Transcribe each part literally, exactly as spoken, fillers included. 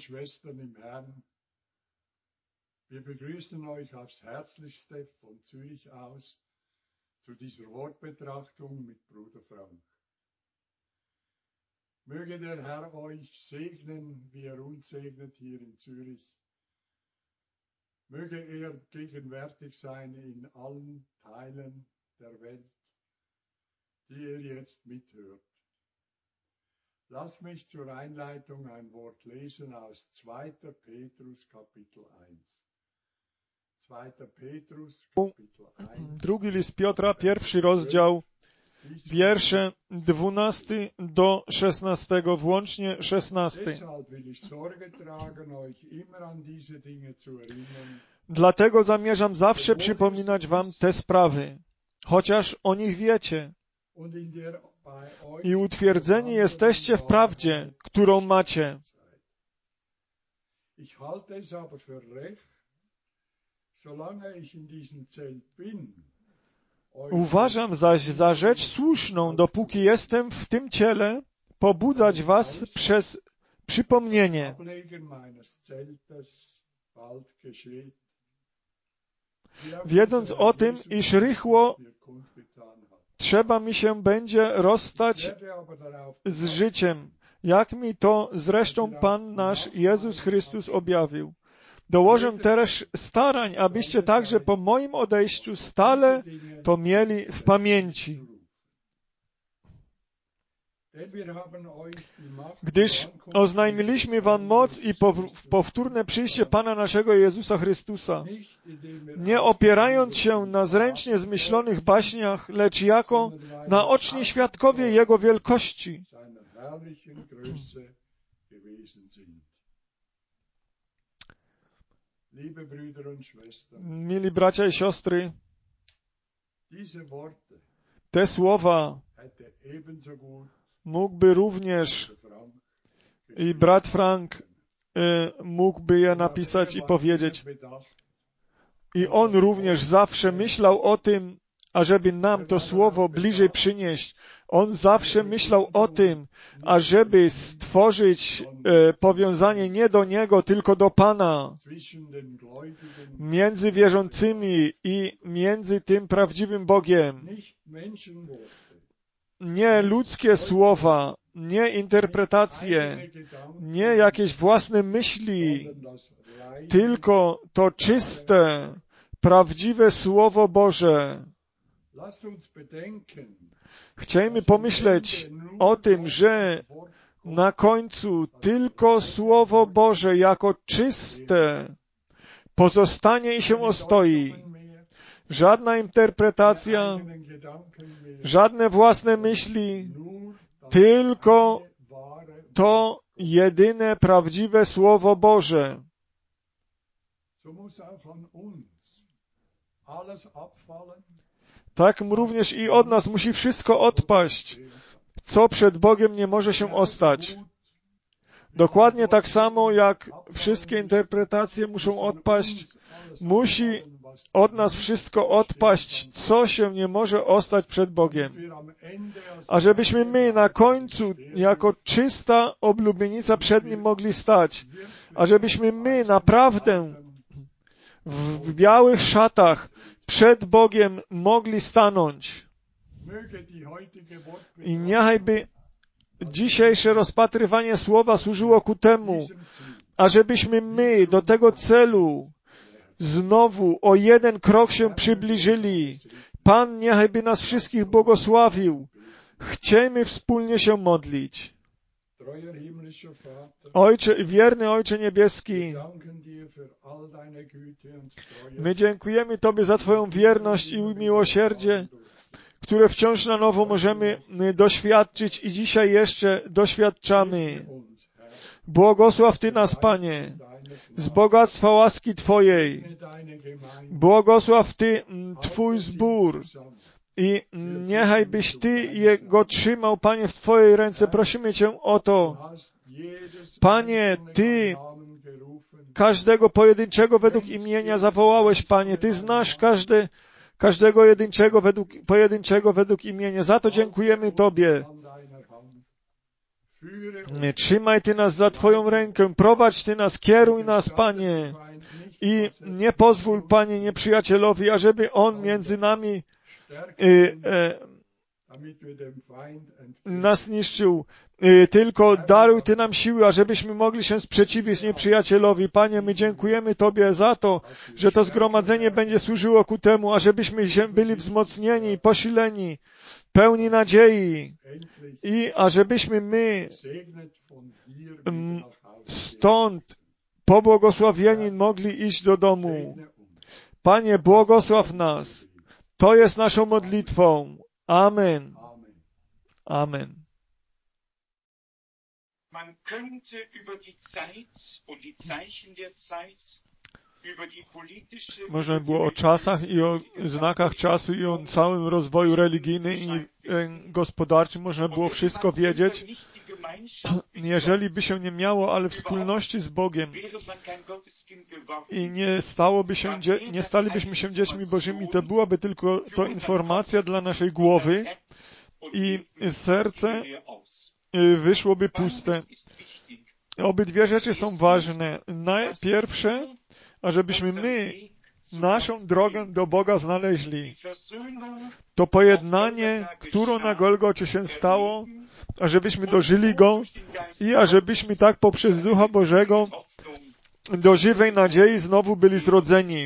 Schwestern im Herrn, wir begrüßen euch aufs Herzlichste von Zürich aus zu dieser Wortbetrachtung mit Bruder Frank. Möge der Herr euch segnen, wie er uns segnet hier in Zürich. Möge er gegenwärtig sein in allen Teilen der Welt, die ihr jetzt mithört. Lasst mich zur Einleitung ein Wort lesen aus zweiter Petrus Kapitel eins. zweiter Petrus Kapitel eins. Drugi list Piotra, pierwszy rozdział, wiersze dwunasty do szesnastego, włącznie szesnasty. Dlatego zamierzam zawsze przypominać wam te sprawy, chociaż o nich wiecie. I utwierdzeni jesteście w prawdzie, którą macie. Uważam zaś za rzecz słuszną, dopóki jestem w tym ciele, pobudzać was przez przypomnienie. Wiedząc o tym, iż rychło trzeba mi się będzie rozstać z życiem, jak mi to zresztą Pan nasz Jezus Chrystus objawił. Dołożę też starań, abyście także po moim odejściu stale to mieli w pamięci. Gdyż oznajmiliśmy wam moc i powtórne przyjście Pana naszego Jezusa Chrystusa, nie opierając się na zręcznie zmyślonych baśniach, lecz jako naoczni świadkowie Jego wielkości. Mili bracia i siostry, te słowa mógłby również i brat Frank y, mógłby je napisać i powiedzieć. I on również zawsze myślał o tym, ażeby nam to słowo bliżej przynieść. On zawsze myślał o tym, ażeby stworzyć e, powiązanie nie do Niego, tylko do Pana. Między wierzącymi i między tym prawdziwym Bogiem. Nie ludzkie słowa, nie interpretacje, nie jakieś własne myśli, tylko to czyste, prawdziwe Słowo Boże. Chcielibyśmy pomyśleć o tym, że na końcu tylko Słowo Boże jako czyste pozostanie i się ostoi. Żadna interpretacja, żadne własne myśli, tylko to jedyne prawdziwe Słowo Boże. Tak również i od nas musi wszystko odpaść, co przed Bogiem nie może się ostać. Dokładnie tak samo jak wszystkie interpretacje muszą odpaść, musi od nas wszystko odpaść, co się nie może ostać przed Bogiem. A żebyśmy my na końcu jako czysta oblubienica przed Nim mogli stać, a żebyśmy my naprawdę w białych szatach przed Bogiem mogli stanąć. I niechajby dzisiejsze rozpatrywanie Słowa służyło ku temu, ażebyśmy my do tego celu znowu o jeden krok się przybliżyli. Pan niechajby nas wszystkich błogosławił. Chcemy wspólnie się modlić. Ojcze, wierny Ojcze Niebieski, my dziękujemy Tobie za Twoją wierność i miłosierdzie, które wciąż na nowo możemy doświadczyć i dzisiaj jeszcze doświadczamy. Błogosław Ty nas, Panie, z bogactwa łaski Twojej. Błogosław Ty Twój zbór i niechaj byś Ty jego trzymał, Panie, w Twojej ręce. Prosimy Cię o to. Panie, Ty każdego pojedynczego według imienia zawołałeś, Panie. Ty znasz każde, każdego jedynczego według, pojedynczego według imienia. Za to dziękujemy Tobie. Trzymaj Ty nas za Twoją rękę, prowadź Ty nas, kieruj nas, Panie. I nie pozwól, Panie, nieprzyjacielowi, ażeby on między nami y, e, nas niszczył. Y, tylko daruj Ty nam siły, ażebyśmy mogli się sprzeciwić nieprzyjacielowi. Panie, my dziękujemy Tobie za to, że to zgromadzenie będzie służyło ku temu, ażebyśmy się byli wzmocnieni, posileni, pełni nadziei i ażebyśmy my m, stąd pobłogosławieni mogli iść do domu. Panie, błogosław nas. To jest naszą modlitwą. Amen. Amen. Man könnte über die Zeit und die Zeichen der Zeit, über die politische, Można było o czasach i o znakach czasu i o całym rozwoju religijnym i e, gospodarczym można było wszystko wiedzieć. Jeżeli by się nie miało, ale wspólności z Bogiem i nie stałoby się, nie stalibyśmy się dziećmi Bożymi, to byłaby tylko to informacja dla naszej głowy i serce wyszłoby puste. Obydwie rzeczy są ważne. Najpierwsze, ażebyśmy my naszą drogę do Boga znaleźli. To pojednanie, które na Golgocie się stało, ażebyśmy dożyli Go i ażebyśmy tak poprzez Ducha Bożego do żywej nadziei znowu byli zrodzeni.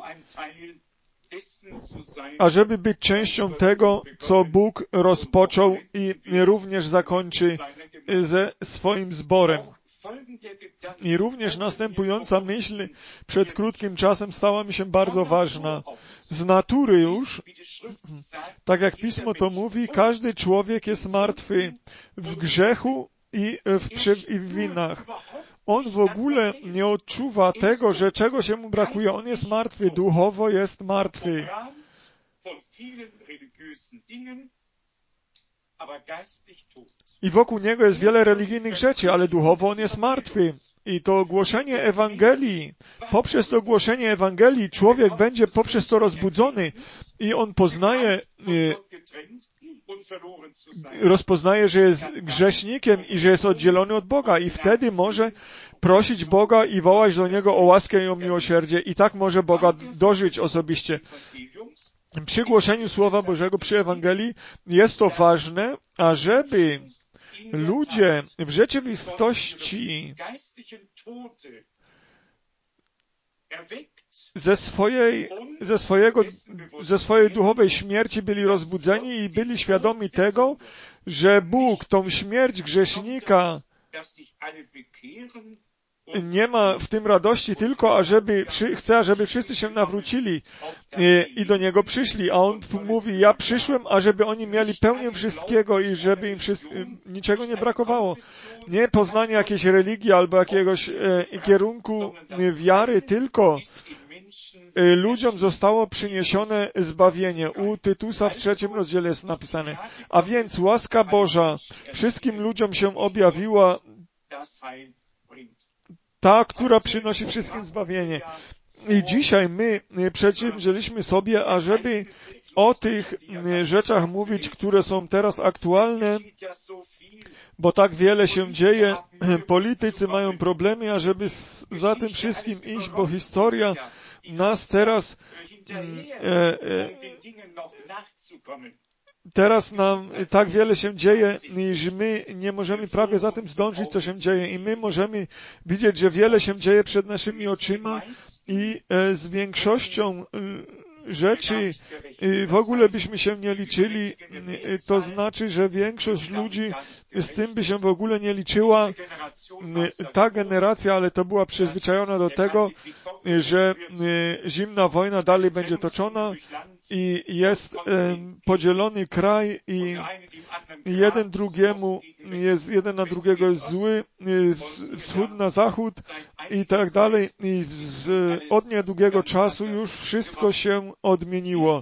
Ażeby być częścią tego, co Bóg rozpoczął i również zakończy ze swoim zborem. I również następująca myśl przed krótkim czasem stała mi się bardzo ważna. Z natury już, tak jak Pismo to mówi, każdy człowiek jest martwy w grzechu i w, i w winach. On w ogóle nie odczuwa tego, że czego się mu brakuje. On jest martwy, duchowo jest martwy. I wokół niego jest wiele religijnych rzeczy, ale duchowo on jest martwy. I to głoszenie Ewangelii, poprzez to głoszenie Ewangelii człowiek będzie poprzez to rozbudzony i on poznaje, rozpoznaje, że jest grzesznikiem i że jest oddzielony od Boga i wtedy może prosić Boga i wołać do Niego o łaskę i o miłosierdzie i tak może Boga dożyć osobiście. Przy głoszeniu Słowa Bożego, przy Ewangelii jest to ważne, ażeby ludzie w rzeczywistości ze swojej, ze swojego, ze swojej duchowej śmierci byli rozbudzeni i byli świadomi tego, że Bóg tą śmierć grzesznika nie ma w tym radości tylko, ażeby, chce, ażeby wszyscy się nawrócili i, i do Niego przyszli, a On mówi, ja przyszłem, ażeby oni mieli pełnię wszystkiego i żeby im wszyscy, niczego nie brakowało. Nie poznanie jakiejś religii albo jakiegoś e, kierunku wiary, tylko e, ludziom zostało przyniesione zbawienie. U Tytusa w trzecim rozdziale jest napisane. A więc łaska Boża wszystkim ludziom się objawiła, ta, która przynosi wszystkim zbawienie. I dzisiaj my przedsięwzięliśmy sobie, ażeby o tych rzeczach mówić, które są teraz aktualne, bo tak wiele się dzieje. Politycy mają problemy, ażeby za tym wszystkim iść, bo historia nas teraz e, e, Teraz nam tak wiele się dzieje, iż my nie możemy prawie za tym zdążyć, co się dzieje. I my możemy widzieć, że wiele się dzieje przed naszymi oczyma i z większością rzeczy w ogóle byśmy się nie liczyli. To znaczy, że większość ludzi z tym by się w ogóle nie liczyła. Ta generacja, ale to była przyzwyczajona do tego, że zimna wojna dalej będzie toczona i jest podzielony kraj i jeden drugiemu jest, jeden na drugiego jest zły, wschód na zachód i tak dalej. I z, od niedługiego czasu już wszystko się odmieniło.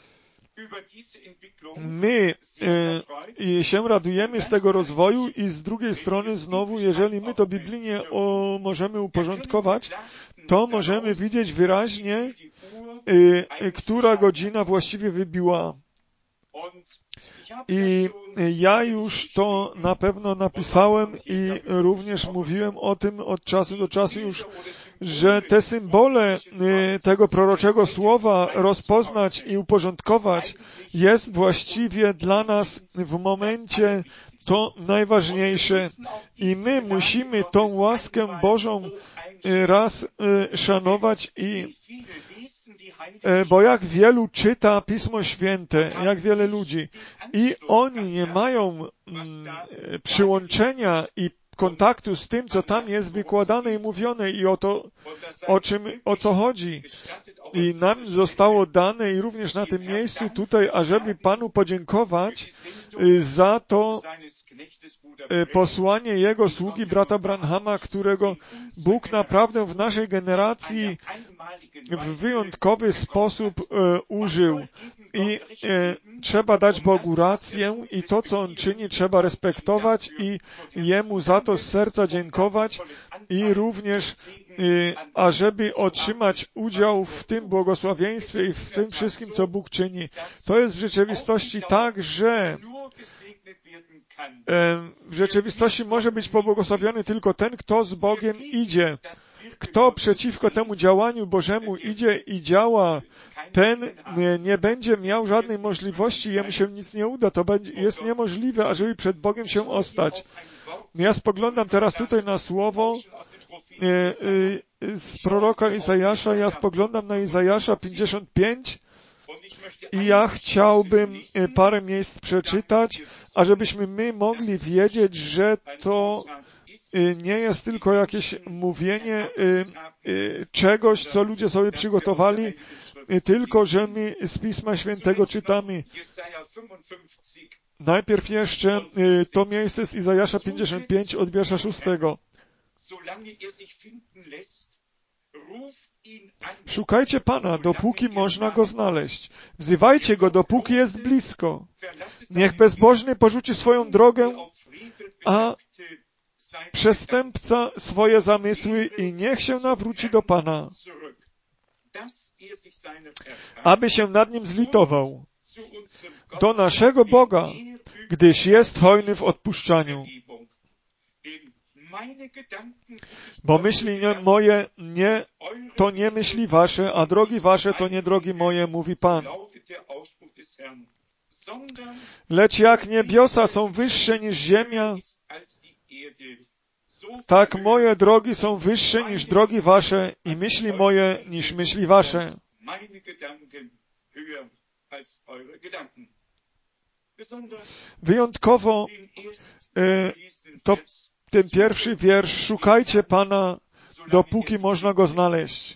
My e, się radujemy z tego rozwoju i z drugiej strony znowu, jeżeli my to biblijnie o, możemy uporządkować, to możemy widzieć wyraźnie, e, e, która godzina właściwie wybiła. I ja już to na pewno napisałem i również mówiłem o tym od czasu do czasu już, że te symbole tego proroczego słowa rozpoznać i uporządkować jest właściwie dla nas w momencie to najważniejsze. I my musimy tą łaskę Bożą raz szanować i bo jak wielu czyta Pismo Święte, jak wiele ludzi, i oni nie mają mm, przyłączenia i kontaktu z tym, co tam jest wykładane i mówione i o to, o czym, o co chodzi. I nam zostało dane i również na tym miejscu tutaj, ażeby Panu podziękować za to posłanie Jego sługi, brata Branhama, którego Bóg naprawdę w naszej generacji w wyjątkowy sposób e, użył. I e, trzeba dać Bogu rację i to, co On czyni, trzeba respektować i Jemu za to z serca dziękować i również, e, ażeby otrzymać udział w tym błogosławieństwie i w tym wszystkim, co Bóg czyni. To jest w rzeczywistości tak, że w rzeczywistości może być pobłogosławiony tylko ten, kto z Bogiem idzie. Kto przeciwko temu działaniu Bożemu idzie i działa, ten nie, nie będzie miał żadnej możliwości, jemu się nic nie uda. To będzie, jest niemożliwe, ażeby przed Bogiem się ostać. Ja spoglądam teraz tutaj na słowo e, e, z proroka Izajasza. Ja spoglądam na Izajasza pięćdziesiąt pięć. I ja chciałbym parę miejsc przeczytać, ażebyśmy my mogli wiedzieć, że to nie jest tylko jakieś mówienie czegoś, co ludzie sobie przygotowali, tylko że my z Pisma Świętego czytamy. Najpierw jeszcze to miejsce z Izajasza pięćdziesiąt pięć od wiersza szóstego. Szukajcie Pana, dopóki można Go znaleźć. Wzywajcie Go, dopóki jest blisko. Niech bezbożny porzuci swoją drogę, a przestępca swoje zamysły i niech się nawróci do Pana, aby się nad nim zlitował, do naszego Boga, gdyż jest hojny w odpuszczaniu. Bo myśli nie, moje nie, to nie myśli wasze, a drogi wasze to nie drogi moje, mówi Pan. Lecz jak niebiosa są wyższe niż ziemia, tak moje drogi są wyższe niż drogi wasze i myśli moje niż myśli wasze. Wyjątkowo e, to ten pierwszy wiersz, szukajcie Pana, dopóki można Go znaleźć.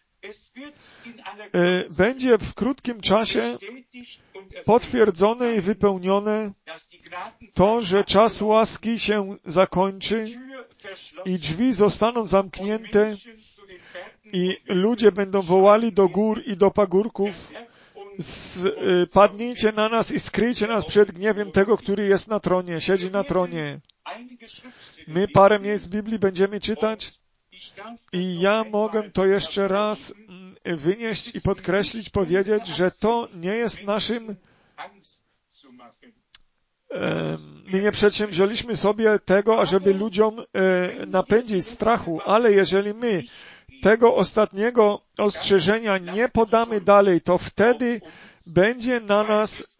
Będzie w krótkim czasie potwierdzone i wypełnione to, że czas łaski się zakończy i drzwi zostaną zamknięte i ludzie będą wołali do gór i do pagórków: padnijcie na nas i skryjcie nas przed gniewem tego, który jest na tronie, siedzi na tronie. My parę miejsc w Biblii będziemy czytać i ja mogę to jeszcze raz wynieść i podkreślić, powiedzieć, że to nie jest naszym... My nie przedsięwzięliśmy sobie tego, ażeby ludziom napędzić strachu, ale jeżeli my tego ostatniego ostrzeżenia nie podamy dalej, to wtedy będzie na nas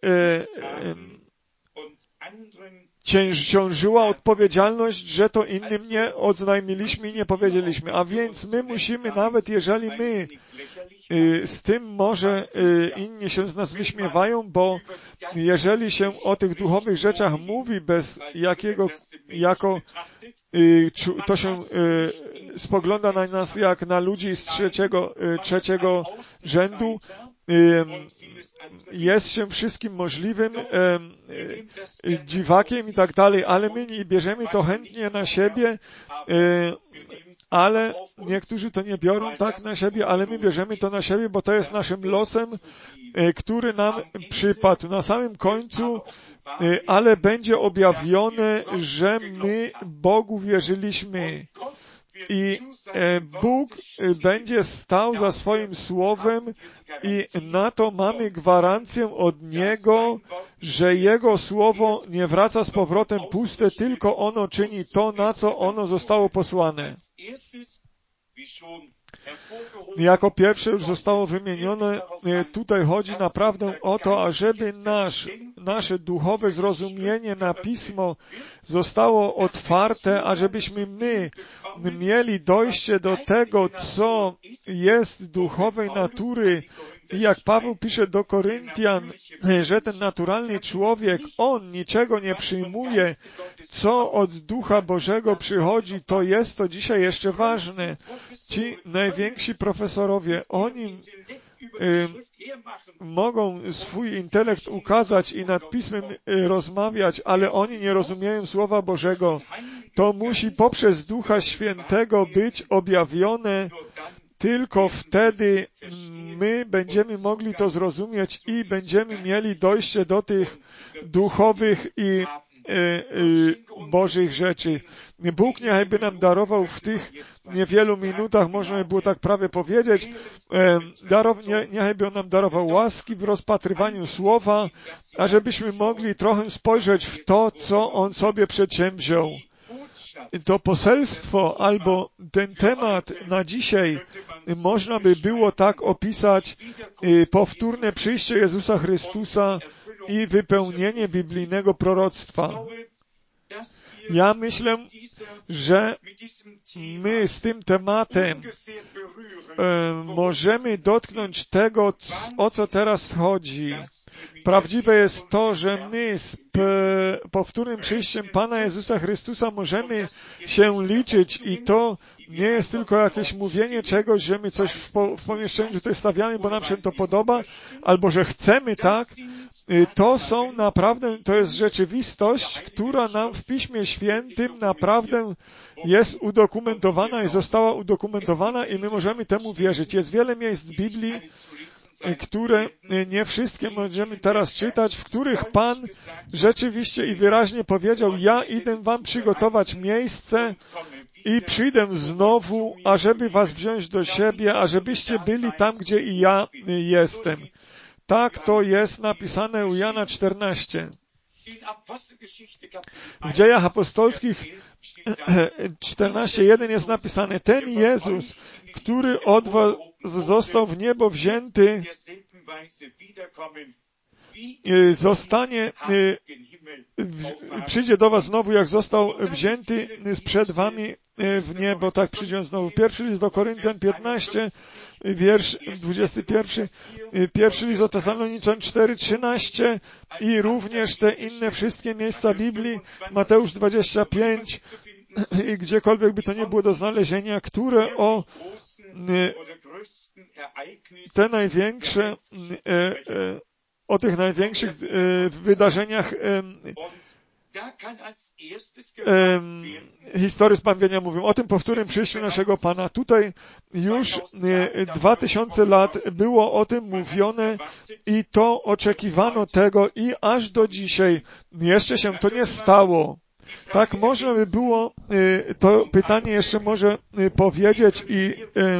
ciążyła odpowiedzialność, że to innym nie oznajmiliśmy i nie powiedzieliśmy. A więc my musimy, nawet jeżeli my z tym może inni się z nas wyśmiewają, bo jeżeli się o tych duchowych rzeczach mówi bez jakiego, jako to się spogląda na nas jak na ludzi z trzeciego, trzeciego rzędu, jest się wszystkim możliwym dziwakiem i tak dalej, ale my nie bierzemy to chętnie na siebie, ale niektórzy to nie biorą tak na siebie, ale my bierzemy to na siebie, bo to jest naszym losem, który nam przypadł na samym końcu, ale będzie objawione, że my Bogu wierzyliśmy I Bóg będzie stał za swoim słowem i na to mamy gwarancję od Niego, że Jego słowo nie wraca z powrotem puste, tylko ono czyni to, na co ono zostało posłane. Jako pierwsze już zostało wymienione, tutaj chodzi naprawdę o to, ażeby nasz, nasze duchowe zrozumienie na Pismo zostało otwarte, ażebyśmy my mieli dojście do tego, co jest duchowej natury. I jak Paweł pisze do Koryntian, że ten naturalny człowiek, on niczego nie przyjmuje, co od Ducha Bożego przychodzi, to jest to dzisiaj jeszcze ważne. Ci najwięksi profesorowie, oni y, mogą swój intelekt ukazać i nad Pismem y, rozmawiać, ale oni nie rozumieją Słowa Bożego. To musi poprzez Ducha Świętego być objawione. Tylko wtedy my będziemy mogli to zrozumieć i będziemy mieli dojście do tych duchowych i e, e, bożych rzeczy. Bóg niechby nam darował w tych niewielu minutach, można by było tak prawie powiedzieć, e, darow, nie, niechby On nam darował łaski w rozpatrywaniu Słowa, ażebyśmy mogli trochę spojrzeć w to, co On sobie przedsięwziął. To poselstwo albo ten temat na dzisiaj można by było tak opisać: powtórne przyjście Jezusa Chrystusa i wypełnienie biblijnego proroctwa. Ja myślę, że my z tym tematem e, możemy dotknąć tego, o co teraz chodzi. Prawdziwe jest to, że my z p- powtórnym przyjściem Pana Jezusa Chrystusa możemy się liczyć i to nie jest tylko jakieś mówienie czegoś, że my coś w, po- w pomieszczeniu tutaj stawiamy, bo nam się to podoba, albo że chcemy tak. To są naprawdę, to jest rzeczywistość, która nam w Piśmie Świętym naprawdę jest udokumentowana i została udokumentowana i my możemy temu wierzyć. Jest wiele miejsc w Biblii, które nie wszystkie możemy teraz czytać, w których Pan rzeczywiście i wyraźnie powiedział: ja idę wam przygotować miejsce i przyjdę znowu, ażeby was wziąć do siebie, ażebyście byli tam, gdzie i ja jestem. Tak to jest napisane u Jana czternaście. W Dziejach Apostolskich czternaście jeden jest napisane: ten Jezus, który od was został w niebo wzięty, zostanie, przyjdzie do was znowu, jak został wzięty sprzed wami w niebo, tak przyjdzie znowu. Pierwszy list do Koryntian piętnaście, wiersz dwudziesty pierwszy, pierwszy list do Tesaloniczan cztery trzynaście i również te inne wszystkie miejsca Biblii, Mateusz dwadzieścia pięć i gdziekolwiek by to nie było do znalezienia, które o te największe o tych największych e, wydarzeniach e, e, historii zbawienia mówią, o tym powtórnym przyjściu naszego Pana. Tutaj już dwa tysiące lat było o tym mówione i to oczekiwano tego i aż do dzisiaj jeszcze się to nie stało. Tak można by było e, to pytanie jeszcze może e, powiedzieć i e,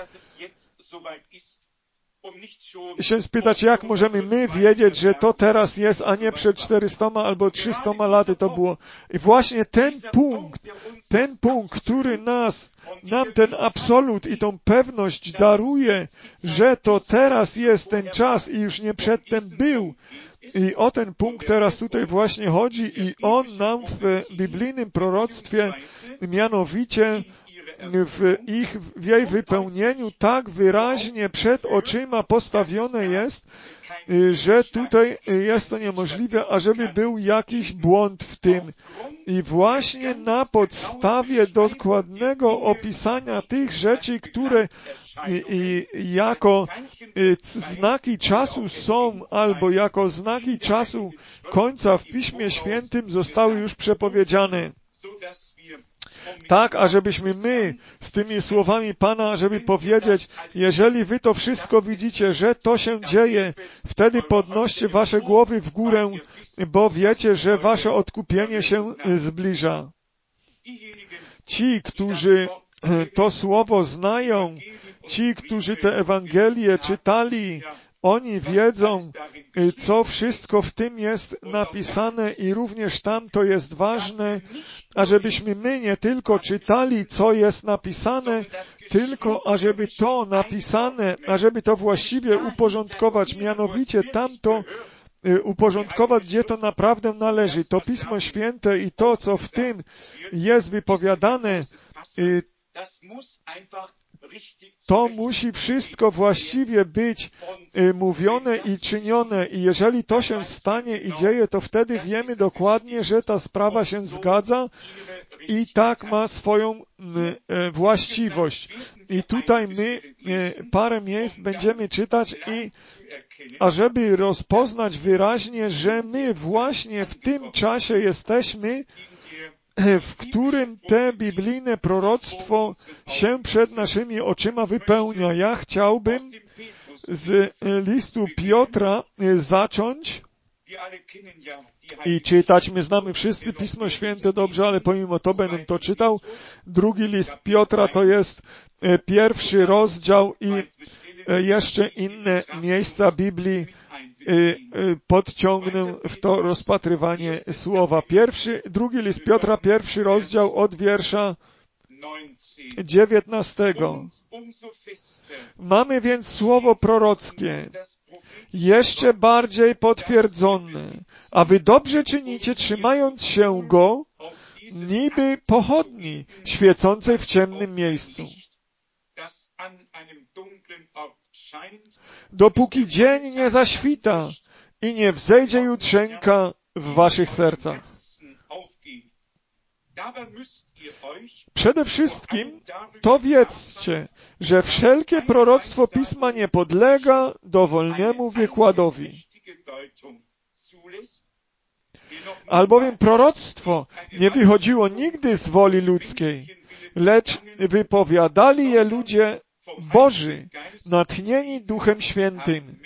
się spytać, jak możemy my wiedzieć, że to teraz jest, a nie przed czterystoma albo trzystoma laty to było. I właśnie ten punkt, ten punkt, który nas, nam ten absolut i tą pewność daruje, że to teraz jest ten czas i już nie przedtem był. I o ten punkt teraz tutaj właśnie chodzi i on nam w biblijnym proroctwie mianowicie w ich, w jej wypełnieniu tak wyraźnie przed oczyma postawione jest, że tutaj jest to niemożliwe, ażeby był jakiś błąd w tym. I właśnie na podstawie dokładnego opisania tych rzeczy, które i, i jako znaki czasu są, albo jako znaki czasu końca w Piśmie Świętym zostały już przepowiedziane. Tak, ażebyśmy my z tymi słowami Pana, żeby powiedzieć, jeżeli wy to wszystko widzicie, że to się dzieje, wtedy podnoście wasze głowy w górę, bo wiecie, że wasze odkupienie się zbliża. Ci, którzy to słowo znają, ci, którzy te Ewangelie czytali, oni wiedzą, co wszystko w tym jest napisane i również tam to jest ważne, ażebyśmy my nie tylko czytali, co jest napisane, tylko ażeby to napisane, ażeby to właściwie uporządkować, mianowicie tamto uporządkować, gdzie to naprawdę należy. To Pismo Święte i to, co w tym jest wypowiadane, to musi wszystko właściwie być mówione i czynione i jeżeli to się stanie i dzieje, to wtedy wiemy dokładnie, że ta sprawa się zgadza i tak ma swoją właściwość. I tutaj my parę miejsc będziemy czytać i ażeby rozpoznać wyraźnie, że my właśnie w tym czasie jesteśmy, w którym te biblijne proroctwo się przed naszymi oczyma wypełnia. Ja chciałbym z listu Piotra zacząć i czytać. My znamy wszyscy Pismo Święte dobrze, ale pomimo to będę to czytał. Drugi list Piotra to jest pierwszy rozdział i jeszcze inne miejsca Biblii podciągnę w to rozpatrywanie słowa. Pierwszy, drugi list Piotra, pierwszy rozdział od wiersza dziewiętnastego. Mamy więc słowo prorockie, jeszcze bardziej potwierdzone, a wy dobrze czynicie, trzymając się go, niby pochodni świecącej w ciemnym miejscu. Dopóki dzień nie zaświta i nie wzejdzie jutrzenka w waszych sercach. Przede wszystkim to wiedzcie, że wszelkie proroctwo Pisma nie podlega dowolnemu wykładowi. Albowiem proroctwo nie wychodziło nigdy z woli ludzkiej, lecz wypowiadali je ludzie Boży, natchnieni Duchem Świętym.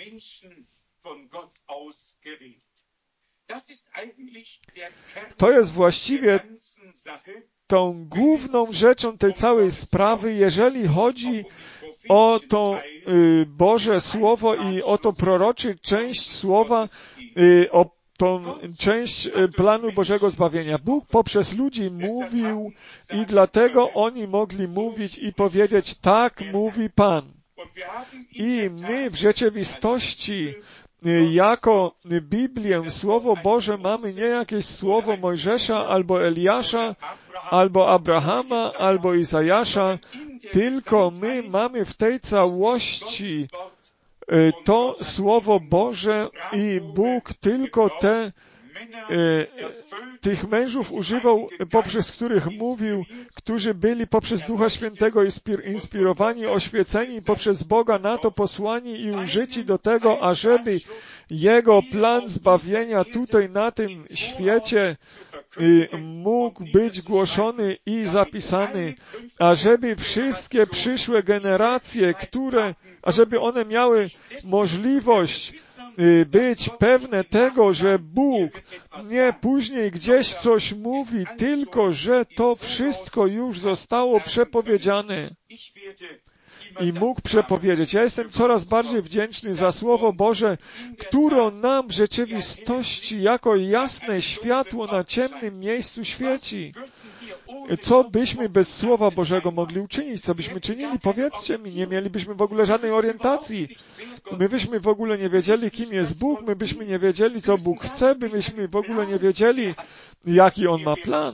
To jest właściwie tą główną rzeczą tej całej sprawy, jeżeli chodzi o to y, Boże Słowo i o to proroczy część Słowa, y, o tą część planu Bożego zbawienia. Bóg poprzez ludzi mówił i dlatego oni mogli mówić i powiedzieć, tak mówi Pan. I my w rzeczywistości jako Biblię, Słowo Boże mamy nie jakieś Słowo Mojżesza albo Eliasza, albo Abrahama, albo Izajasza, tylko my mamy w tej całości to Słowo Boże i Bóg tylko te, tych mężów używał, poprzez których mówił, którzy byli poprzez Ducha Świętego inspirowani, oświeceni poprzez Boga na to posłani i użyci do tego, ażeby Jego plan zbawienia tutaj na tym świecie mógł być głoszony i zapisany, ażeby wszystkie przyszłe generacje, które, ażeby one miały możliwość być pewne tego, że Bóg nie później gdzieś coś mówi, tylko że to wszystko już zostało przepowiedziane i mógł przepowiedzieć. Ja jestem coraz bardziej wdzięczny za Słowo Boże, które nam w rzeczywistości jako jasne światło na ciemnym miejscu świeci. Co byśmy bez Słowa Bożego mogli uczynić? Co byśmy czynili? Powiedzcie mi, nie mielibyśmy w ogóle żadnej orientacji. My byśmy w ogóle nie wiedzieli, kim jest Bóg, my byśmy nie wiedzieli, co Bóg chce, my byśmy w ogóle nie wiedzieli, jaki On ma plan.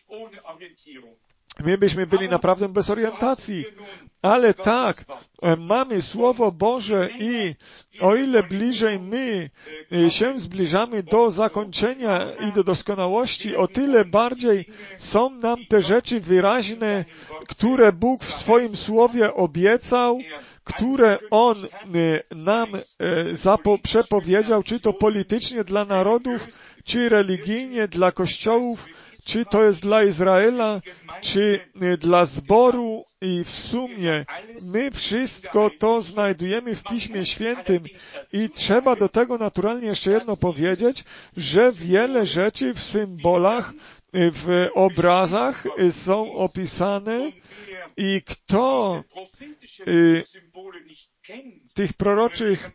My byśmy byli naprawdę bez orientacji. Ale tak, mamy Słowo Boże i o ile bliżej my się zbliżamy do zakończenia i do doskonałości, o tyle bardziej są nam te rzeczy wyraźne, które Bóg w swoim Słowie obiecał, które On nam zapo- przepowiedział, czy to politycznie dla narodów, czy religijnie dla kościołów, czy to jest dla Izraela, czy dla zboru i w sumie my wszystko to znajdujemy w Piśmie Świętym i trzeba do tego naturalnie jeszcze jedno powiedzieć, że wiele rzeczy w symbolach, w obrazach są opisane I kto y, tych proroczych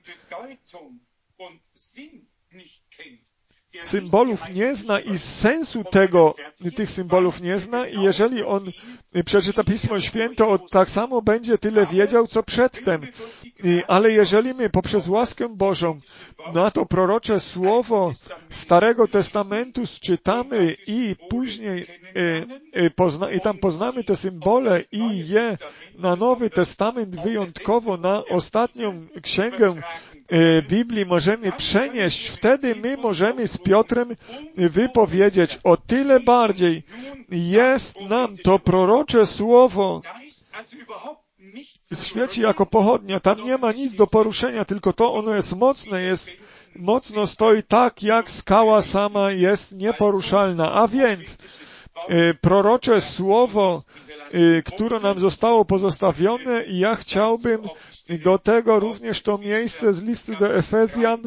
symbolów nie zna i sensu tego, tych symbolów nie zna, i jeżeli on przeczyta Pismo Święte, on tak samo będzie tyle wiedział, co przedtem. I, ale jeżeli my poprzez łaskę Bożą na to prorocze słowo Starego Testamentu czytamy i później y, y, pozna, i tam poznamy te symbole i je na Nowy Testament wyjątkowo na ostatnią księgę Biblii możemy przenieść, wtedy my możemy z Piotrem wypowiedzieć: o tyle bardziej jest nam to prorocze słowo świeci jako pochodnia. Tam nie ma nic do poruszenia, tylko to ono jest mocne, jest mocno stoi tak, jak skała sama jest nieporuszalna. A więc y, prorocze słowo, y, które nam zostało pozostawione, i ja chciałbym do tego również to miejsce z listu do Efezjan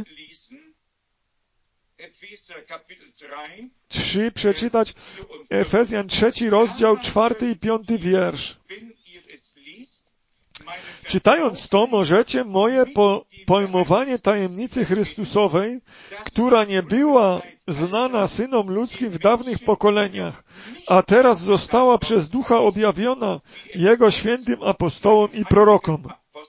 trzy przeczytać. Efezjan trzeci rozdział, czwarty i piąty wiersz. Czytając to, możecie moje po, pojmowanie tajemnicy Chrystusowej, która nie była znana synom ludzkim w dawnych pokoleniach, a teraz została przez Ducha objawiona Jego świętym apostołom i prorokom.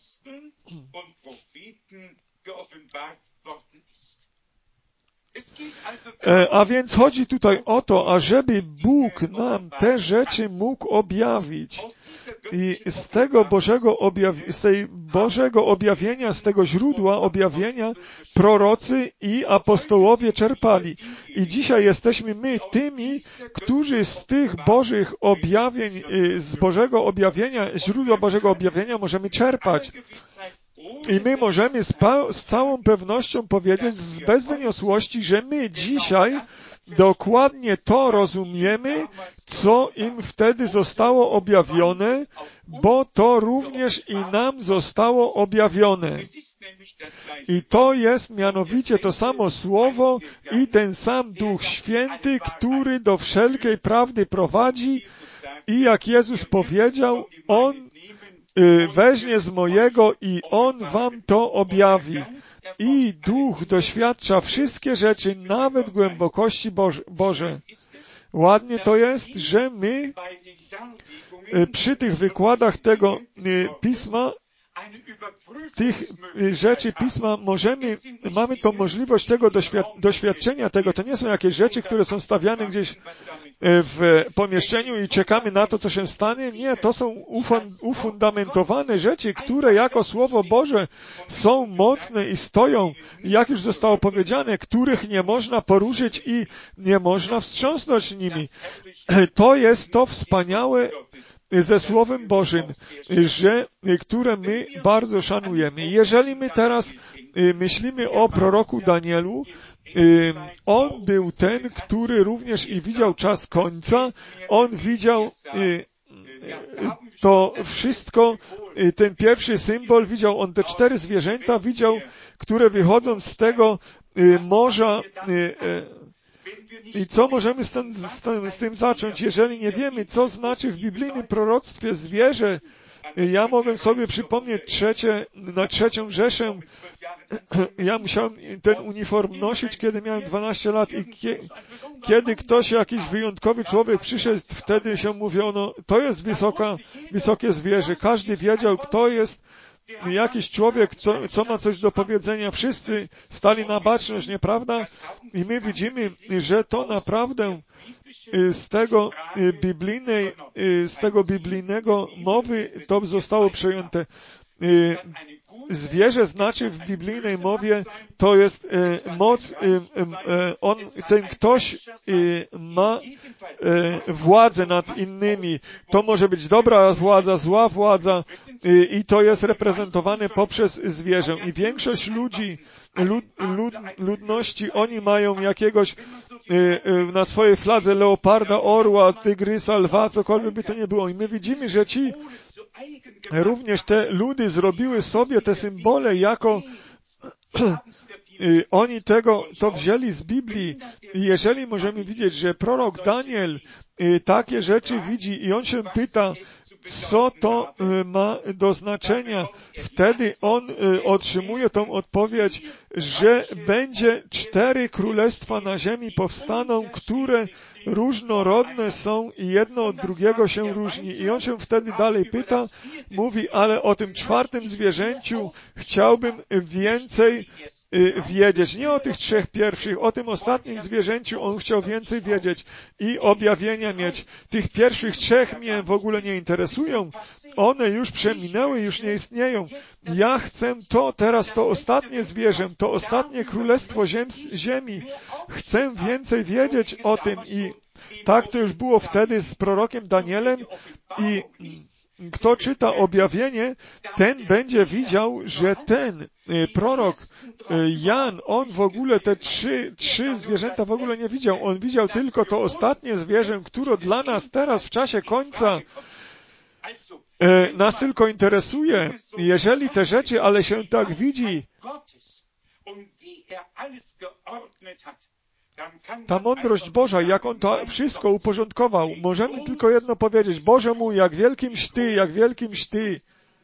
E, a więc chodzi tutaj o to, ażeby Bóg nam te rzeczy mógł objawić. I z tego Bożego objawi- z tej Bożego objawienia, z tego źródła objawienia prorocy i apostołowie czerpali. I dzisiaj jesteśmy my tymi, którzy z tych Bożych objawień, z Bożego objawienia, źródła Bożego objawienia możemy czerpać. I my możemy z, pa- z całą pewnością powiedzieć z bez wyniosłości, że my dzisiaj dokładnie to rozumiemy, co im wtedy zostało objawione, bo to również i nam zostało objawione. I to jest mianowicie to samo Słowo i ten sam Duch Święty, który do wszelkiej prawdy prowadzi, i jak Jezus powiedział, On weźmie z mojego i On wam to objawi. I Duch doświadcza wszystkie rzeczy, nawet głębokości Boże. Boże. Ładnie to jest, że my przy tych wykładach tego Pisma, tych rzeczy Pisma możemy, mamy tą możliwość tego doświad- doświadczenia tego. To nie są jakieś rzeczy, które są stawiane gdzieś w pomieszczeniu i czekamy na to, co się stanie. Nie, to są ufun- ufundamentowane rzeczy, które jako Słowo Boże są mocne i stoją, jak już zostało powiedziane, których nie można poruszyć i nie można wstrząsnąć nimi. To jest to wspaniałe ze Słowem Bożym, że, które my bardzo szanujemy. Jeżeli my teraz myślimy o proroku Danielu, on był ten, który również i widział czas końca, on widział to wszystko, ten pierwszy symbol, widział on te cztery zwierzęta, widział, które wychodzą z tego morza. I co możemy z tym, z, tym, z tym zacząć, jeżeli nie wiemy, co znaczy w biblijnym proroctwie zwierzę? Ja mogę sobie przypomnieć trzecie, na trzecią Rzeszę. Ja musiałem ten uniform nosić, kiedy miałem dwanaście lat, i kie, kiedy ktoś, jakiś wyjątkowy człowiek przyszedł, wtedy się mówiono, to jest wysoka, wysokie zwierzę. Każdy wiedział, kto jest jakiś człowiek, co, co ma coś do powiedzenia. Wszyscy stali na baczność, nieprawda? I my widzimy, że to naprawdę z tego biblijnej, z tego biblijnego mowy to zostało przejęte. Zwierzę znaczy w biblijnej mowie to jest e, moc, e, e, on, ten ktoś e, ma e, władzę nad innymi. To może być dobra władza, zła władza e, i to jest reprezentowane poprzez zwierzę. I większość ludzi, lud, lud, ludności, oni mają jakiegoś e, e, na swojej fladze leoparda, orła, tygrysa, lwa, cokolwiek by to nie było. I my widzimy, że ci również te ludy zrobiły sobie te symbole jako oni tego to wzięli z Biblii. I jeżeli możemy widzieć, że prorok Daniel takie rzeczy widzi i on się pyta, co to ma do znaczenia. Wtedy on otrzymuje tą odpowiedź, że będzie cztery królestwa na ziemi powstaną, które różnorodne są i jedno od drugiego się różni. I on się wtedy dalej pyta, mówi, ale o tym czwartym zwierzęciu chciałbym więcej wiedzieć. Nie o tych trzech pierwszych, o tym ostatnim zwierzęciu on chciał więcej wiedzieć i objawienia mieć. Tych pierwszych trzech mnie w ogóle nie interesują. One już przeminęły, już nie istnieją. Ja chcę to, teraz to ostatnie zwierzę, to ostatnie królestwo ziem, ziemi. Chcę więcej wiedzieć o tym i tak to już było wtedy z prorokiem Danielem i kto czyta objawienie, ten będzie widział, że ten prorok Jan, on w ogóle te trzy, trzy zwierzęta w ogóle nie widział. On widział tylko to ostatnie zwierzę, które dla nas teraz w czasie końca nas tylko interesuje. Jeżeli te rzeczy, ale się tak widzi, ta mądrość Boża, jak On to wszystko uporządkował, możemy tylko jedno powiedzieć, Boże mój, jak wielkimś Ty, jak wielkimś Ty.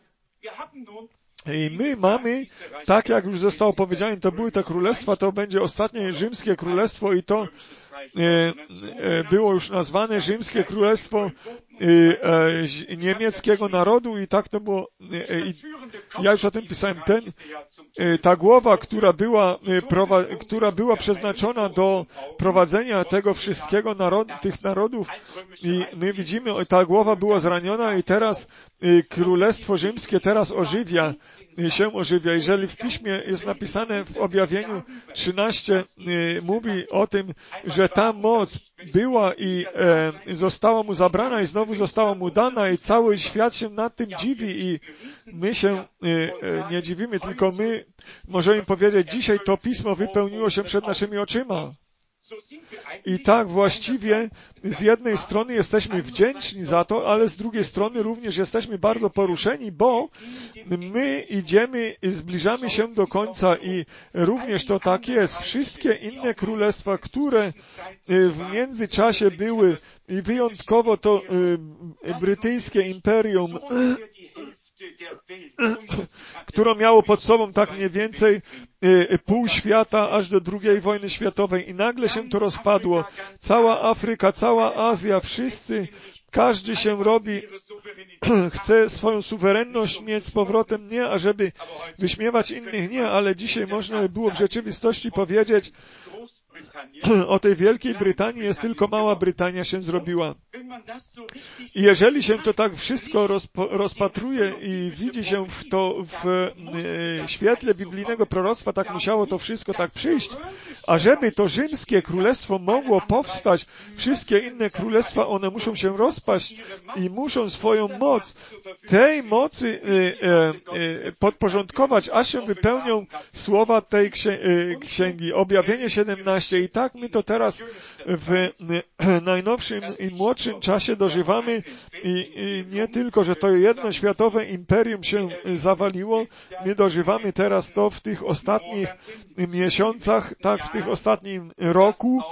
I my mamy, tak jak już zostało powiedziane, to były te królestwa, to będzie ostatnie rzymskie królestwo i to e, e, było już nazwane rzymskie królestwo e, e, niemieckiego narodu i tak to było. E, i ja już o tym pisałem. Ten, e, ta głowa, która była, e, prowa, która była przeznaczona do prowadzenia tego wszystkiego narodu, tych narodów i my widzimy, ta głowa była zraniona i teraz e, królestwo rzymskie teraz ożywia się ożywia. Jeżeli w piśmie jest napisane w objawieniu trzynaście, y, mówi o tym, że ta moc była i e, została mu zabrana i znowu została mu dana i cały świat się nad tym dziwi i my się y, y, nie dziwimy, tylko my możemy powiedzieć, dzisiaj to pismo wypełniło się przed naszymi oczyma. I tak właściwie z jednej strony jesteśmy wdzięczni za to, ale z drugiej strony również jesteśmy bardzo poruszeni, bo my idziemy, zbliżamy się do końca i również to tak jest. Wszystkie inne królestwa, które w międzyczasie były i wyjątkowo to brytyjskie imperium, które miało pod sobą tak mniej więcej y, pół świata aż do drugiej wojny światowej i nagle się to rozpadło. Cała Afryka, cała Azja, wszyscy, każdy się robi, chce swoją suwerenność mieć z powrotem, nie ażeby wyśmiewać innych, nie, ale dzisiaj można by było w rzeczywistości powiedzieć, o tej Wielkiej Brytanii jest tylko Mała Brytania się zrobiła. I jeżeli się to tak wszystko rozpo, rozpatruje i widzi się w to w e, świetle biblijnego proroctwa, tak musiało to wszystko tak przyjść, a żeby to rzymskie królestwo mogło powstać, wszystkie inne królestwa, one muszą się rozpaść i muszą swoją moc, tej mocy e, e, podporządkować, aż się wypełnią słowa tej księ, e, księgi. Objawienie siedemnaście. I tak my to teraz w najnowszym i młodszym czasie dożywamy i, i nie tylko, że to jedno światowe imperium się zawaliło, my dożywamy teraz to w tych ostatnich miesiącach, tak w tych ostatnim roku,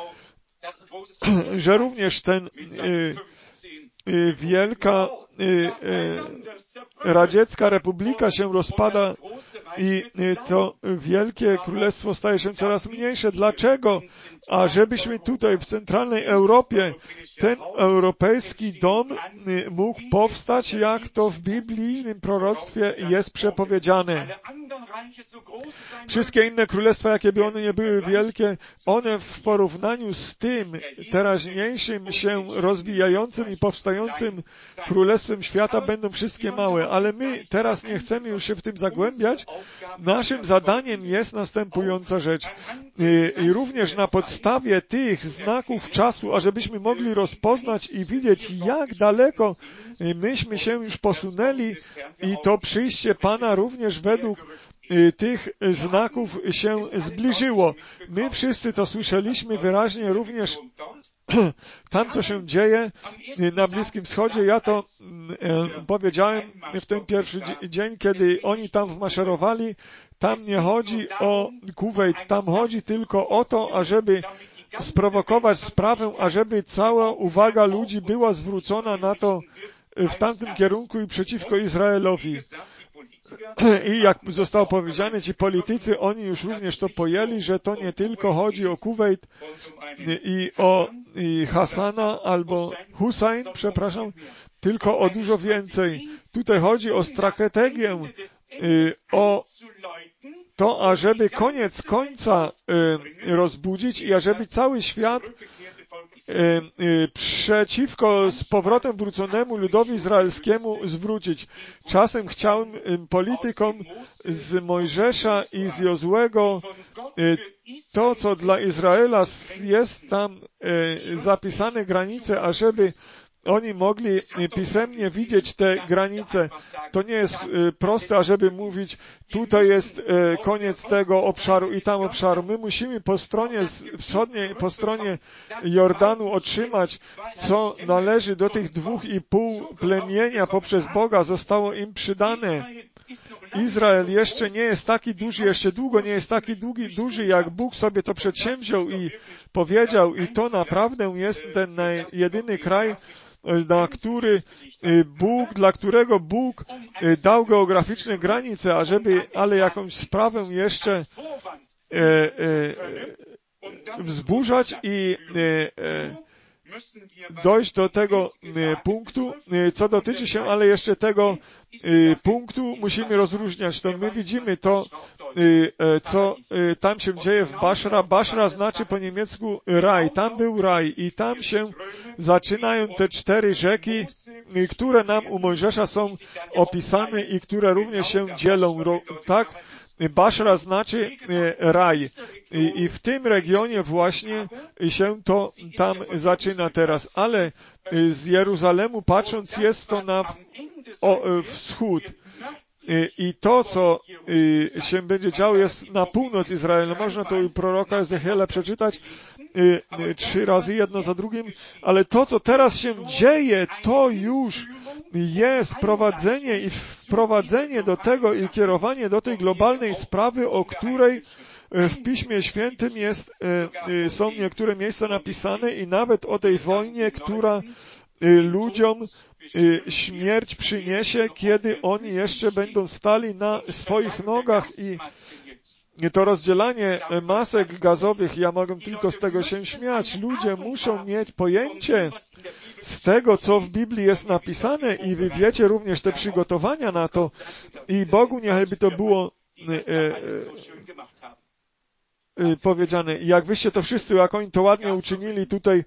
że również ten y, y, wielka y, y, Radziecka Republika się rozpada i to wielkie królestwo staje się coraz mniejsze. Dlaczego? A żebyśmy tutaj w centralnej Europie ten europejski dom mógł powstać, jak to w biblijnym proroctwie jest przepowiedziane. Wszystkie inne królestwa, jakie by one nie były wielkie, one w porównaniu z tym teraźniejszym się rozwijającym i powstającym królestwem świata będą wszystkie małe. Ale my teraz nie chcemy już się w tym zagłębiać. Naszym zadaniem jest następująca rzecz. I, i również na podstawie tych znaków czasu, ażebyśmy mogli rozpoznać i widzieć, jak daleko myśmy się już posunęli i to przyjście Pana również według tych znaków się zbliżyło. My wszyscy to słyszeliśmy wyraźnie również tam, co się dzieje na Bliskim Wschodzie. Ja to e, powiedziałem w ten pierwszy dzień, kiedy oni tam wmaszerowali. Tam nie chodzi o Kuwejt, tam chodzi tylko o to, ażeby sprowokować sprawę, ażeby cała uwaga ludzi była zwrócona na to w tamtym kierunku i przeciwko Izraelowi. I jak zostało powiedziane, ci politycy, oni już również to pojęli, że to nie tylko chodzi o Kuwejt i o i Hasana albo Hussein, przepraszam, tylko o dużo więcej. Tutaj chodzi o strategię, o to, ażeby koniec końca rozbudzić i ażeby cały świat przeciwko z powrotem wróconemu ludowi izraelskiemu zwrócić. Czasem chciałem politykom z Mojżesza i z Jozłego to, co dla Izraela jest tam zapisane granice, ażeby oni mogli pisemnie widzieć te granice. To nie jest proste, ażeby mówić, tutaj jest koniec tego obszaru i tam obszaru. My musimy po stronie wschodniej, po stronie Jordanu otrzymać, co należy do tych dwóch i pół plemienia poprzez Boga, zostało im przydane. Izrael jeszcze nie jest taki duży, jeszcze długo nie jest taki długi, duży, jak Bóg sobie to przedsięwziął i powiedział. I to naprawdę jest ten jedyny kraj, na który Bóg, dla którego Bóg dał geograficzne granice, ażeby, ale jakąś sprawę jeszcze e, e, wzburzać i e, dojść do tego punktu, co dotyczy się, ale jeszcze tego punktu musimy rozróżniać. To my widzimy to, co tam się dzieje w Baszra. Baszra znaczy po niemiecku raj. Tam był raj i tam się zaczynają te cztery rzeki, które nam u Mojżesza są opisane i które również się dzielą. Tak? Baszra znaczy raj. I, I w tym regionie właśnie się to tam zaczyna teraz. Ale z Jeruzalemu patrząc jest to na o, wschód. I to, co się będzie działo, jest na północ Izraela. Można to u proroka Ezechiela przeczytać trzy razy, jedno za drugim, ale to, co teraz się dzieje, to już jest prowadzenie i wprowadzenie do tego i kierowanie do tej globalnej sprawy, o której w Piśmie Świętym jest, są niektóre miejsca napisane i nawet o tej wojnie, która ludziom śmierć przyniesie, kiedy oni jeszcze będą stali na swoich nogach i to rozdzielanie masek gazowych, ja mogę tylko z tego się śmiać. Ludzie muszą mieć pojęcie z tego, co w Biblii jest napisane i wy wiecie również te przygotowania na to i Bogu niechby to było e, e, powiedziane. Jak wyście to wszyscy, jak oni to ładnie uczynili tutaj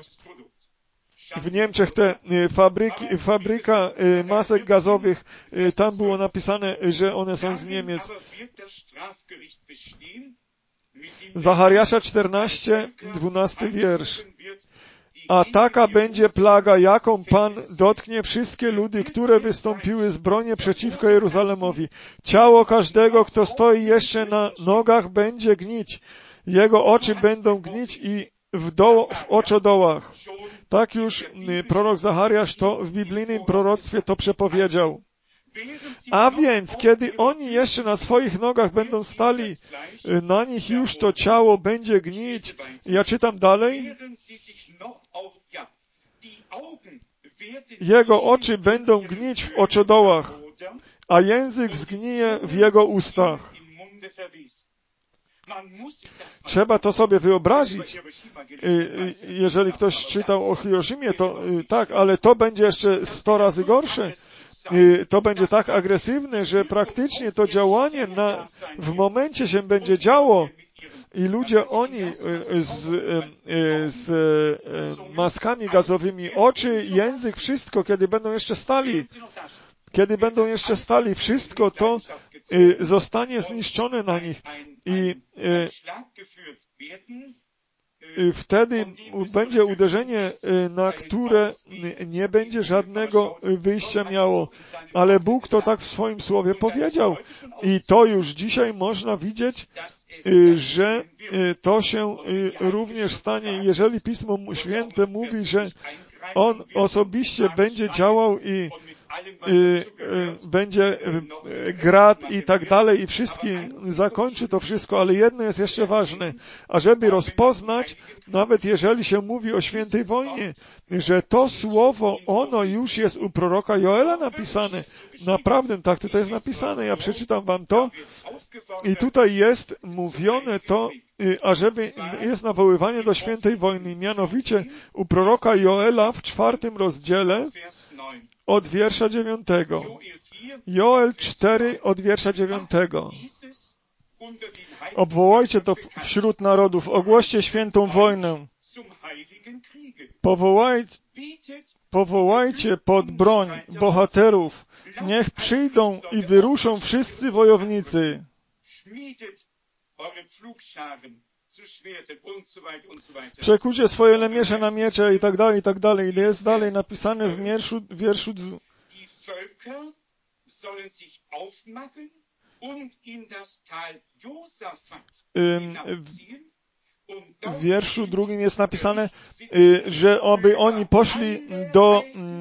w Niemczech, te fabryki, fabryka masek gazowych, tam było napisane, że one są z Niemiec. Zachariasza czternaście, dwunasty wiersz. A taka będzie plaga, jaką Pan dotknie wszystkie ludy, które wystąpiły zbrojnie przeciwko Jeruzalemowi. Ciało każdego, kto stoi jeszcze na nogach, będzie gnić. Jego oczy będą gnić i w, do, w oczodołach. Tak już prorok Zachariasz to w biblijnym proroctwie to przepowiedział. A więc, kiedy oni jeszcze na swoich nogach będą stali, na nich już to ciało będzie gnić. Ja czytam dalej. Jego oczy będą gnić w oczodołach, a język zgnije w jego ustach. Trzeba to sobie wyobrazić. Jeżeli ktoś czytał o Hiroshimie, to tak, ale to będzie jeszcze sto razy gorsze. To będzie tak agresywne, że praktycznie to działanie na, w momencie się będzie działo i ludzie, oni z, z maskami gazowymi, oczy, język, wszystko, kiedy będą jeszcze stali, kiedy będą jeszcze stali, wszystko to zostanie zniszczone na nich i wtedy będzie uderzenie, na które nie będzie żadnego wyjścia miało. Ale Bóg to tak w swoim słowie powiedział. I to już dzisiaj można widzieć, że to się również stanie. Jeżeli Pismo Święte mówi, że On osobiście będzie działał i y, y, będzie y, grad i tak dalej i wszystki zakończy to wszystko, ale jedno jest jeszcze ważne, ażeby rozpoznać, nawet jeżeli się mówi o świętej wojnie, że to słowo, ono już jest u proroka Joela napisane. Naprawdę tak tutaj jest napisane. Ja przeczytam wam to i tutaj jest mówione to, ażeby jest nawoływanie do świętej wojny. Mianowicie u proroka Joela w czwartym rozdziale od wiersza dziewiątego. Joel cztery od wiersza dziewiątego. Obwołajcie to wśród narodów, ogłoście świętą wojnę. Powołajcie, powołajcie pod broń bohaterów. Niech przyjdą i wyruszą wszyscy wojownicy. Przekucie swoje lemiesze na miecze i tak dalej, i tak dalej. I jest dalej napisane w wierszu, wierszu w wierszu drugim jest napisane, że aby oni poszli do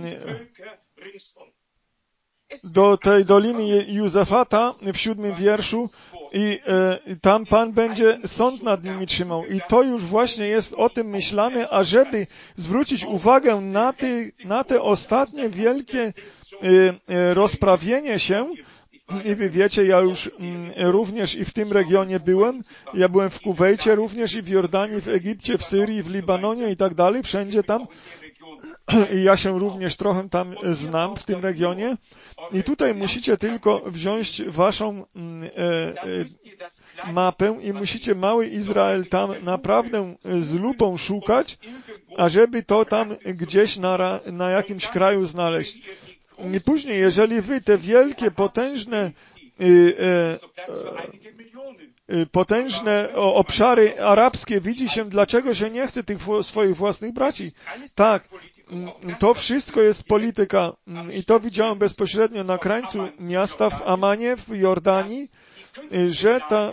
do tej doliny Józefata w siódmym wierszu i e, tam Pan będzie sąd nad nimi trzymał. I to już właśnie jest o tym myślane, ażeby zwrócić uwagę na, ty, na te ostatnie wielkie e, e, rozprawienie się. I wy wiecie, ja już mm, również i w tym regionie byłem. Ja byłem w Kuwejcie również i w Jordanii, w Egipcie, w Syrii, w Libanonie i tak dalej. Wszędzie tam. I ja się również trochę tam znam w tym regionie. I tutaj musicie tylko wziąć waszą e, e, mapę i musicie mały Izrael tam naprawdę z lupą szukać, ażeby to tam gdzieś na, na jakimś kraju znaleźć. I później, jeżeli wy te wielkie, potężne e, e, potężne obszary arabskie widzi się, dlaczego się nie chce tych swoich własnych braci. Tak, to wszystko jest polityka i to widziałem bezpośrednio na krańcu miasta w Amanie, w Jordanii, że ta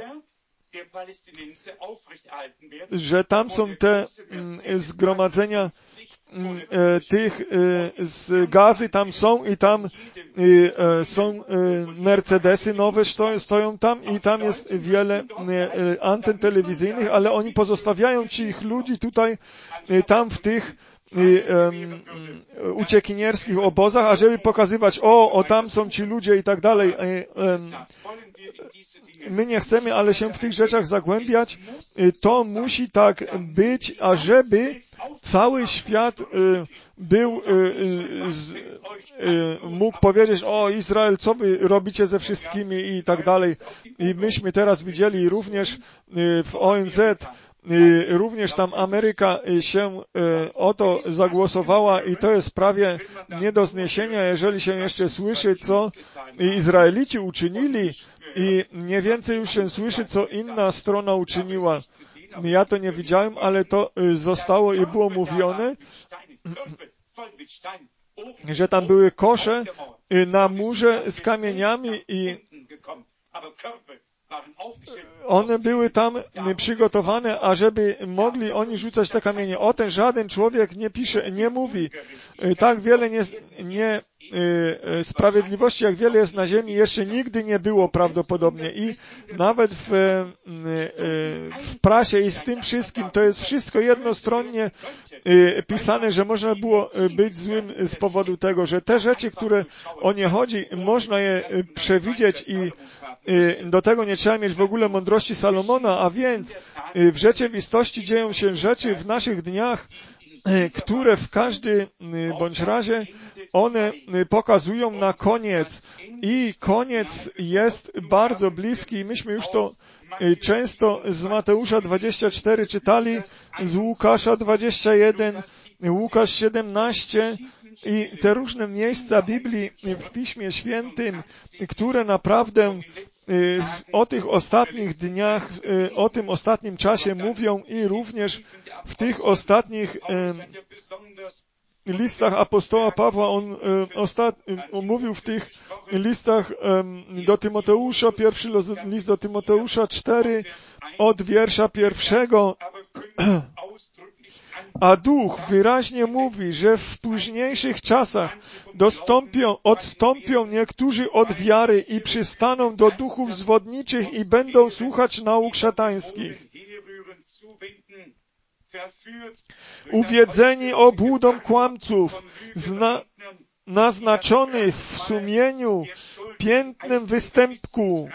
że tam są te zgromadzenia tych z Gazy, tam są i tam są Mercedesy nowe stoją tam i tam jest wiele anten telewizyjnych, ale oni pozostawiają ci ich ludzi tutaj, tam w tych um, uciekinierskich obozach, ażeby pokazywać, o, o tam są ci ludzie i tak dalej. Um, my nie chcemy, ale się w tych rzeczach zagłębiać. To musi tak być, ażeby cały świat y, był, y, y, mógł powiedzieć, o Izrael, co wy robicie ze wszystkimi i tak dalej. I myśmy teraz widzieli również w O N Z, również tam Ameryka się o to zagłosowała i to jest prawie nie do zniesienia, jeżeli się jeszcze słyszy, co Izraelici uczynili i nie więcej już się słyszy, co inna strona uczyniła. Ja to nie widziałem, ale to zostało i było mówione, że tam były kosze na murze z kamieniami i one były tam przygotowane, ażeby mogli oni rzucać te kamienie. O tym żaden człowiek nie pisze, nie mówi. Tak wiele nie, nie sprawiedliwości, jak wiele jest na ziemi, jeszcze nigdy nie było prawdopodobnie. I nawet w, w prasie i z tym wszystkim, to jest wszystko jednostronnie pisane, że można było być złym z powodu tego, że te rzeczy, które o nie chodzi, można je przewidzieć i do tego nie trzeba mieć w ogóle mądrości Salomona, a więc w rzeczywistości dzieją się rzeczy w naszych dniach, które w każdym bądź razie one pokazują na koniec i koniec jest bardzo bliski. Myśmy już to często z Mateusza dwadzieścia cztery czytali, z Łukasza dwadzieścia jeden, Łukasz siedemnaście i te różne miejsca Biblii w Piśmie Świętym, które naprawdę o tych ostatnich dniach, o tym ostatnim czasie mówią i również w tych ostatnich listach apostoła Pawła, on, ostat, on mówił w tych listach do Tymoteusza, pierwszy list do Tymoteusza cztery, od wiersza pierwszego, A Duch wyraźnie mówi, że w późniejszych czasach dostąpią, odstąpią niektórzy od wiary i przystaną do duchów zwodniczych i będą słuchać nauk szatańskich. Uwiedzeni obłudą kłamców, zna, naznaczonych w sumieniu piętnem występku,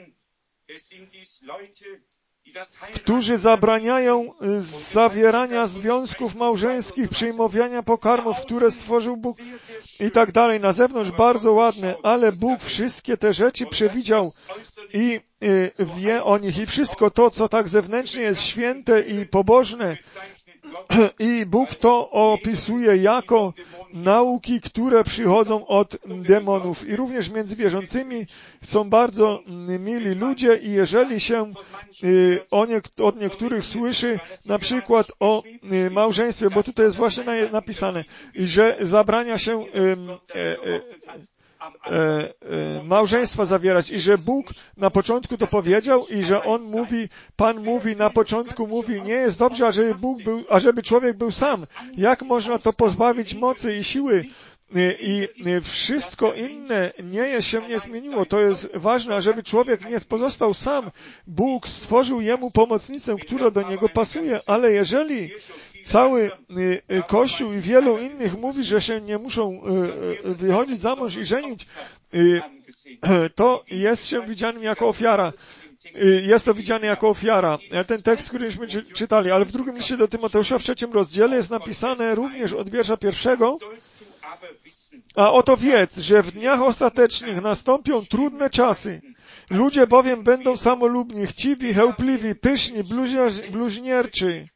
którzy zabraniają zawierania związków małżeńskich, przyjmowania pokarmów, które stworzył Bóg i tak dalej. Na zewnątrz bardzo ładne, ale Bóg wszystkie te rzeczy przewidział i wie o nich i wszystko to, co tak zewnętrznie jest święte i pobożne, i Bóg to opisuje jako nauki, które przychodzą od demonów. I również między wierzącymi są bardzo mili ludzie i jeżeli się o nie, od niektórych słyszy na przykład o małżeństwie, bo tutaj jest właśnie napisane, że zabrania się E, e, małżeństwa zawierać i że Bóg na początku to powiedział i że On mówi, Pan mówi, na początku mówi, nie jest dobrze, ażeby Bóg był, ażeby człowiek był sam. Jak można to pozbawić mocy i siły? I wszystko inne nie jest, się nie zmieniło. To jest ważne, żeby człowiek nie pozostał sam. Bóg stworzył jemu pomocnicę, która do niego pasuje, ale jeżeli cały Kościół i wielu innych mówi, że się nie muszą wychodzić za mąż i żenić, to jest się widzianym jako ofiara. Jest to widziane jako ofiara. Ten tekst, któryśmy czytali, ale w drugim liście do Tymoteusza w trzecim rozdziale jest napisane również od wiersza pierwszego: a oto wiedz, że w dniach ostatecznych nastąpią trudne czasy. Ludzie bowiem będą samolubni, chciwi, chełpliwi, pyszni, bluźnierczy,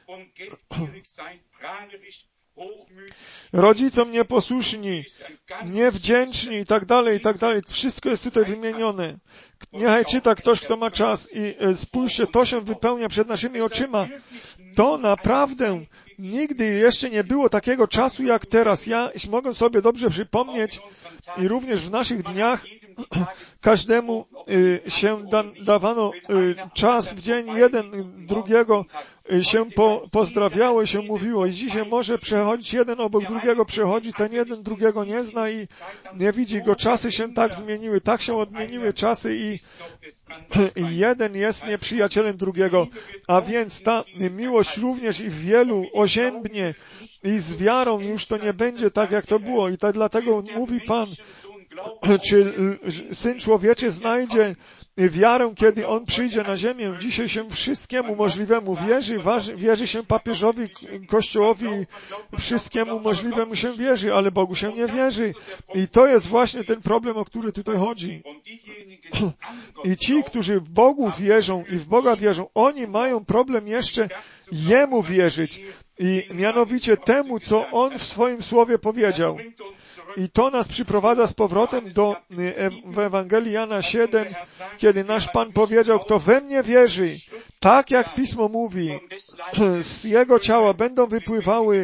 rodzicom nieposłuszni, niewdzięczni i tak dalej, i tak dalej. Wszystko jest tutaj wymienione. Niechaj czyta ktoś, kto ma czas i spójrzcie, to się wypełnia przed naszymi oczyma. To naprawdę nigdy jeszcze nie było takiego czasu jak teraz. Ja mogę sobie dobrze przypomnieć i również w naszych dniach każdemu się da, dawano czas w dzień, jeden drugiego się po, pozdrawiało i się mówiło. I dzisiaj może przechodzić jeden obok drugiego, przechodzi, ten jeden drugiego nie zna i nie widzi go. Czasy się tak zmieniły, tak się odmieniły czasy i, i jeden jest nieprzyjacielem drugiego. A więc ta miłość również i w wielu oziębnie i z wiarą już to nie będzie tak, jak to było. I tak dlatego mówi Pan, czy Syn Człowieczy znajdzie wiarę, kiedy On przyjdzie na ziemię. Dzisiaj się wszystkiemu możliwemu wierzy, wierzy się papieżowi, Kościołowi, wszystkiemu możliwemu się wierzy, ale Bogu się nie wierzy. I to jest właśnie ten problem, o który tutaj chodzi. I ci, którzy w Bogu wierzą i w Boga wierzą, oni mają problem jeszcze Jemu wierzyć. I mianowicie temu, co On w swoim Słowie powiedział. I to nas przyprowadza z powrotem do w Ewangelii Jana siedem, kiedy nasz Pan powiedział, kto we mnie wierzy, tak jak Pismo mówi, z jego ciała będą wypływały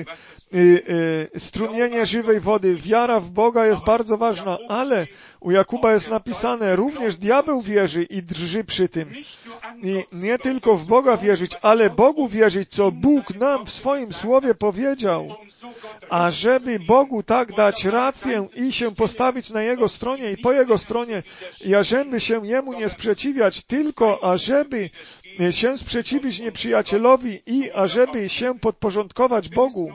strumienie żywej wody. Wiara w Boga jest bardzo ważna, ale u Jakuba jest napisane, również diabeł wierzy i drży przy tym. I nie tylko w Boga wierzyć, ale Bogu wierzyć, co Bóg nam w swoim Słowie powiedział. A żeby Bogu tak dać rację i się postawić na Jego stronie i po Jego stronie, i ażeby się Jemu nie sprzeciwiać, tylko ażeby się sprzeciwić nieprzyjacielowi i ażeby się podporządkować Bogu.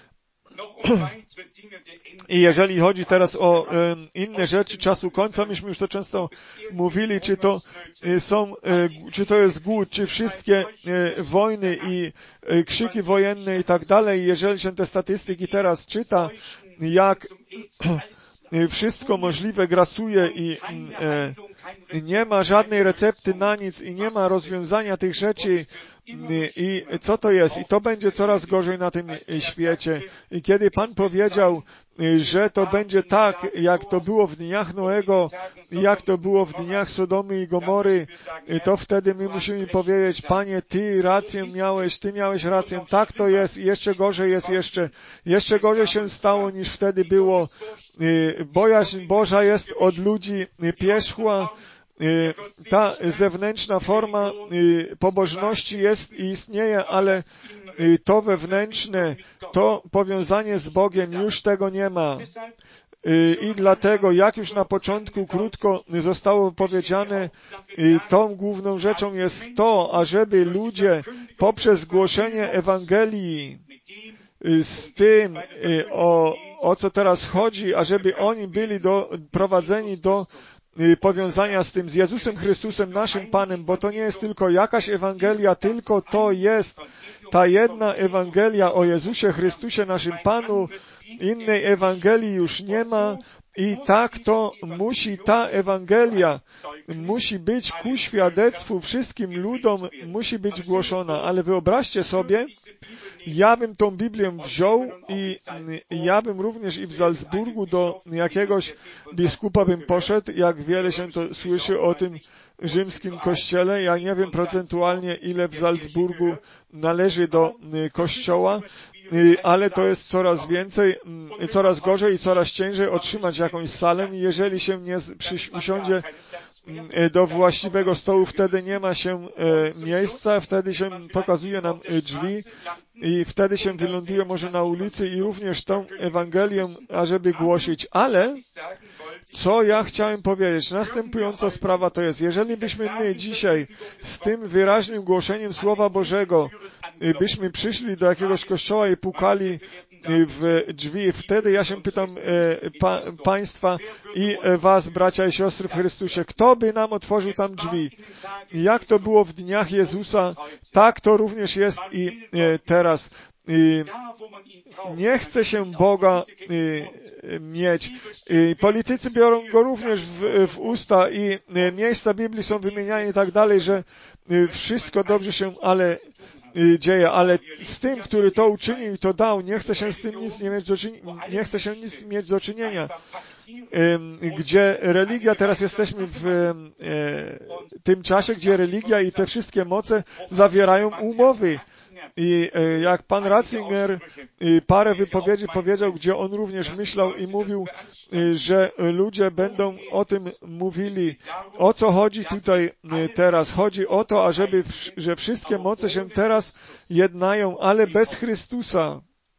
I jeżeli chodzi teraz o e, inne rzeczy czasu końca, myśmy już to często mówili, czy to e, są, e, czy to jest głód, czy wszystkie e, wojny i e, krzyki wojenne i tak dalej. Jeżeli się te statystyki teraz czyta, jak e, wszystko możliwe grasuje i e, nie ma żadnej recepty na nic i nie ma rozwiązania tych rzeczy, i co to jest? I to będzie coraz gorzej na tym świecie. I kiedy Pan powiedział, że to będzie tak, jak to było w dniach Noego, jak to było w dniach Sodomy i Gomory, to wtedy my musimy powiedzieć, Panie, Ty rację miałeś, Ty miałeś rację, tak to jest, jeszcze gorzej jest jeszcze, jeszcze gorzej się stało niż wtedy było. Bojaźń Boża jest od ludzi pierzchła, ta zewnętrzna forma pobożności jest i istnieje, ale to wewnętrzne, to powiązanie z Bogiem już tego nie ma. I dlatego, jak już na początku krótko zostało powiedziane, tą główną rzeczą jest to, ażeby ludzie poprzez głoszenie Ewangelii z tym, o, o co teraz chodzi, ażeby oni byli doprowadzeni do powiązania z tym, z Jezusem Chrystusem, naszym Panem, bo to nie jest tylko jakaś Ewangelia, tylko to jest ta jedna Ewangelia o Jezusie Chrystusie, naszym Panu. Innej Ewangelii już nie ma i tak to musi, ta Ewangelia musi być ku świadectwu wszystkim ludom, musi być głoszona. Ale wyobraźcie sobie, ja bym tą Biblię wziął i ja bym również i w Salzburgu do jakiegoś biskupa bym poszedł, jak wiele się to słyszy o tym rzymskim kościele. Ja nie wiem procentualnie, ile w Salzburgu należy do kościoła, ale to jest coraz więcej, coraz gorzej i coraz ciężej otrzymać jakąś salę. Jeżeli się nie usiądzie do właściwego stołu, wtedy nie ma się miejsca, wtedy się pokazuje nam drzwi i wtedy się wyląduje może na ulicy i również tą Ewangelię, ażeby głosić. Ale co ja chciałem powiedzieć? Następująca sprawa to jest, jeżeli byśmy my dzisiaj z tym wyraźnym głoszeniem Słowa Bożego byśmy przyszli do jakiegoś kościoła i pukali w drzwi, wtedy ja się pytam e, pa, Państwa i Was, bracia i siostry w Chrystusie, kto by nam otworzył tam drzwi? Jak to było w dniach Jezusa, tak to również jest i e, teraz. I nie chce się Boga e, mieć. I politycy biorą go również w, w usta i e, miejsca Biblii są wymieniane i tak dalej, że e, wszystko dobrze się, ale dzieje, ale z tym, który to uczynił i to dał, nie chce się z tym nic nie mieć do czynienia, nie chce się nic mieć do czynienia. Gdzie religia, teraz jesteśmy w tym czasie, gdzie religia i te wszystkie moce zawierają umowy. I jak pan Ratzinger parę wypowiedzi powiedział, gdzie on również myślał i mówił, że ludzie będą o tym mówili. O co chodzi tutaj teraz? Chodzi o to, ażeby, że wszystkie moce się teraz jednają, ale bez Chrystusa.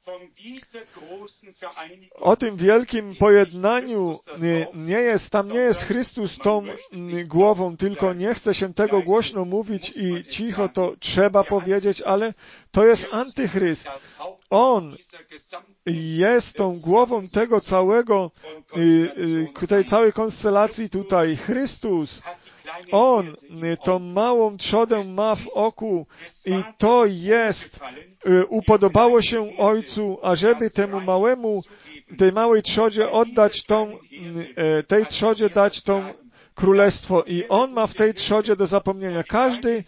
O tym wielkim pojednaniu nie jest, tam nie jest Chrystus tą głową, tylko nie chce się tego głośno mówić i cicho to trzeba powiedzieć, ale to jest antychryst. On jest tą głową tego całego, tej całej konstelacji tutaj. Chrystus, On tą małą trzodę ma w oku i to jest, upodobało się Ojcu, ażeby temu małemu, tej małej trzodzie oddać tą, tej trzodzie dać tą królestwo i On ma w tej trzodzie do zapomnienia. Każdy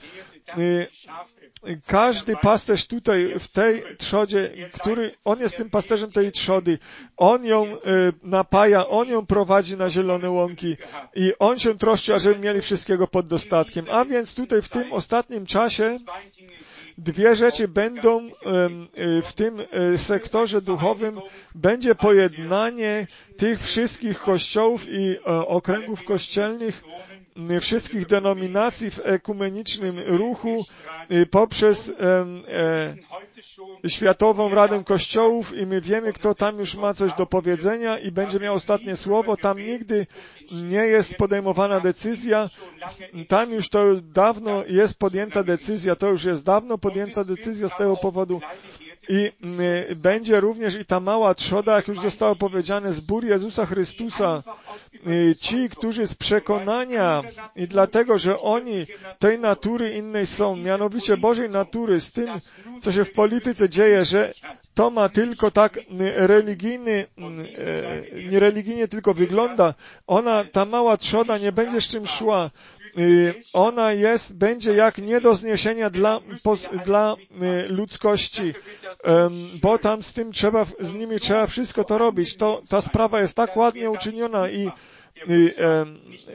Każdy pasterz tutaj w tej trzodzie, który, on jest tym pasterzem tej trzody, on ją y, napaja, on ją prowadzi na zielone łąki i on się troszczy, ażeby mieli wszystkiego pod dostatkiem. A więc tutaj w tym ostatnim czasie dwie rzeczy będą y, y, w tym y, sektorze duchowym, będzie pojednanie tych wszystkich kościołów i y, okręgów kościelnych, wszystkich denominacji w ekumenicznym ruchu poprzez e, e, Światową Radę Kościołów i my wiemy, kto tam już ma coś do powiedzenia i będzie miał ostatnie słowo. Tam nigdy nie jest podejmowana decyzja. Tam już to dawno jest podjęta decyzja. To już jest dawno podjęta decyzja z tego powodu. I y, będzie również i ta mała trzoda, jak już zostało powiedziane, zbór Jezusa Chrystusa. Y, ci, którzy z przekonania i dlatego, że oni tej natury innej są, mianowicie Bożej natury, z tym, co się w polityce dzieje, że to ma tylko tak religijny, y, nie religijnie tylko wygląda. Ona, ta mała trzoda nie będzie z czym szła. Ona jest, będzie jak nie do zniesienia dla, po, dla ludzkości, bo tam z tym trzeba, z nimi trzeba wszystko to robić. To, ta sprawa jest tak ładnie uczyniona i, i e,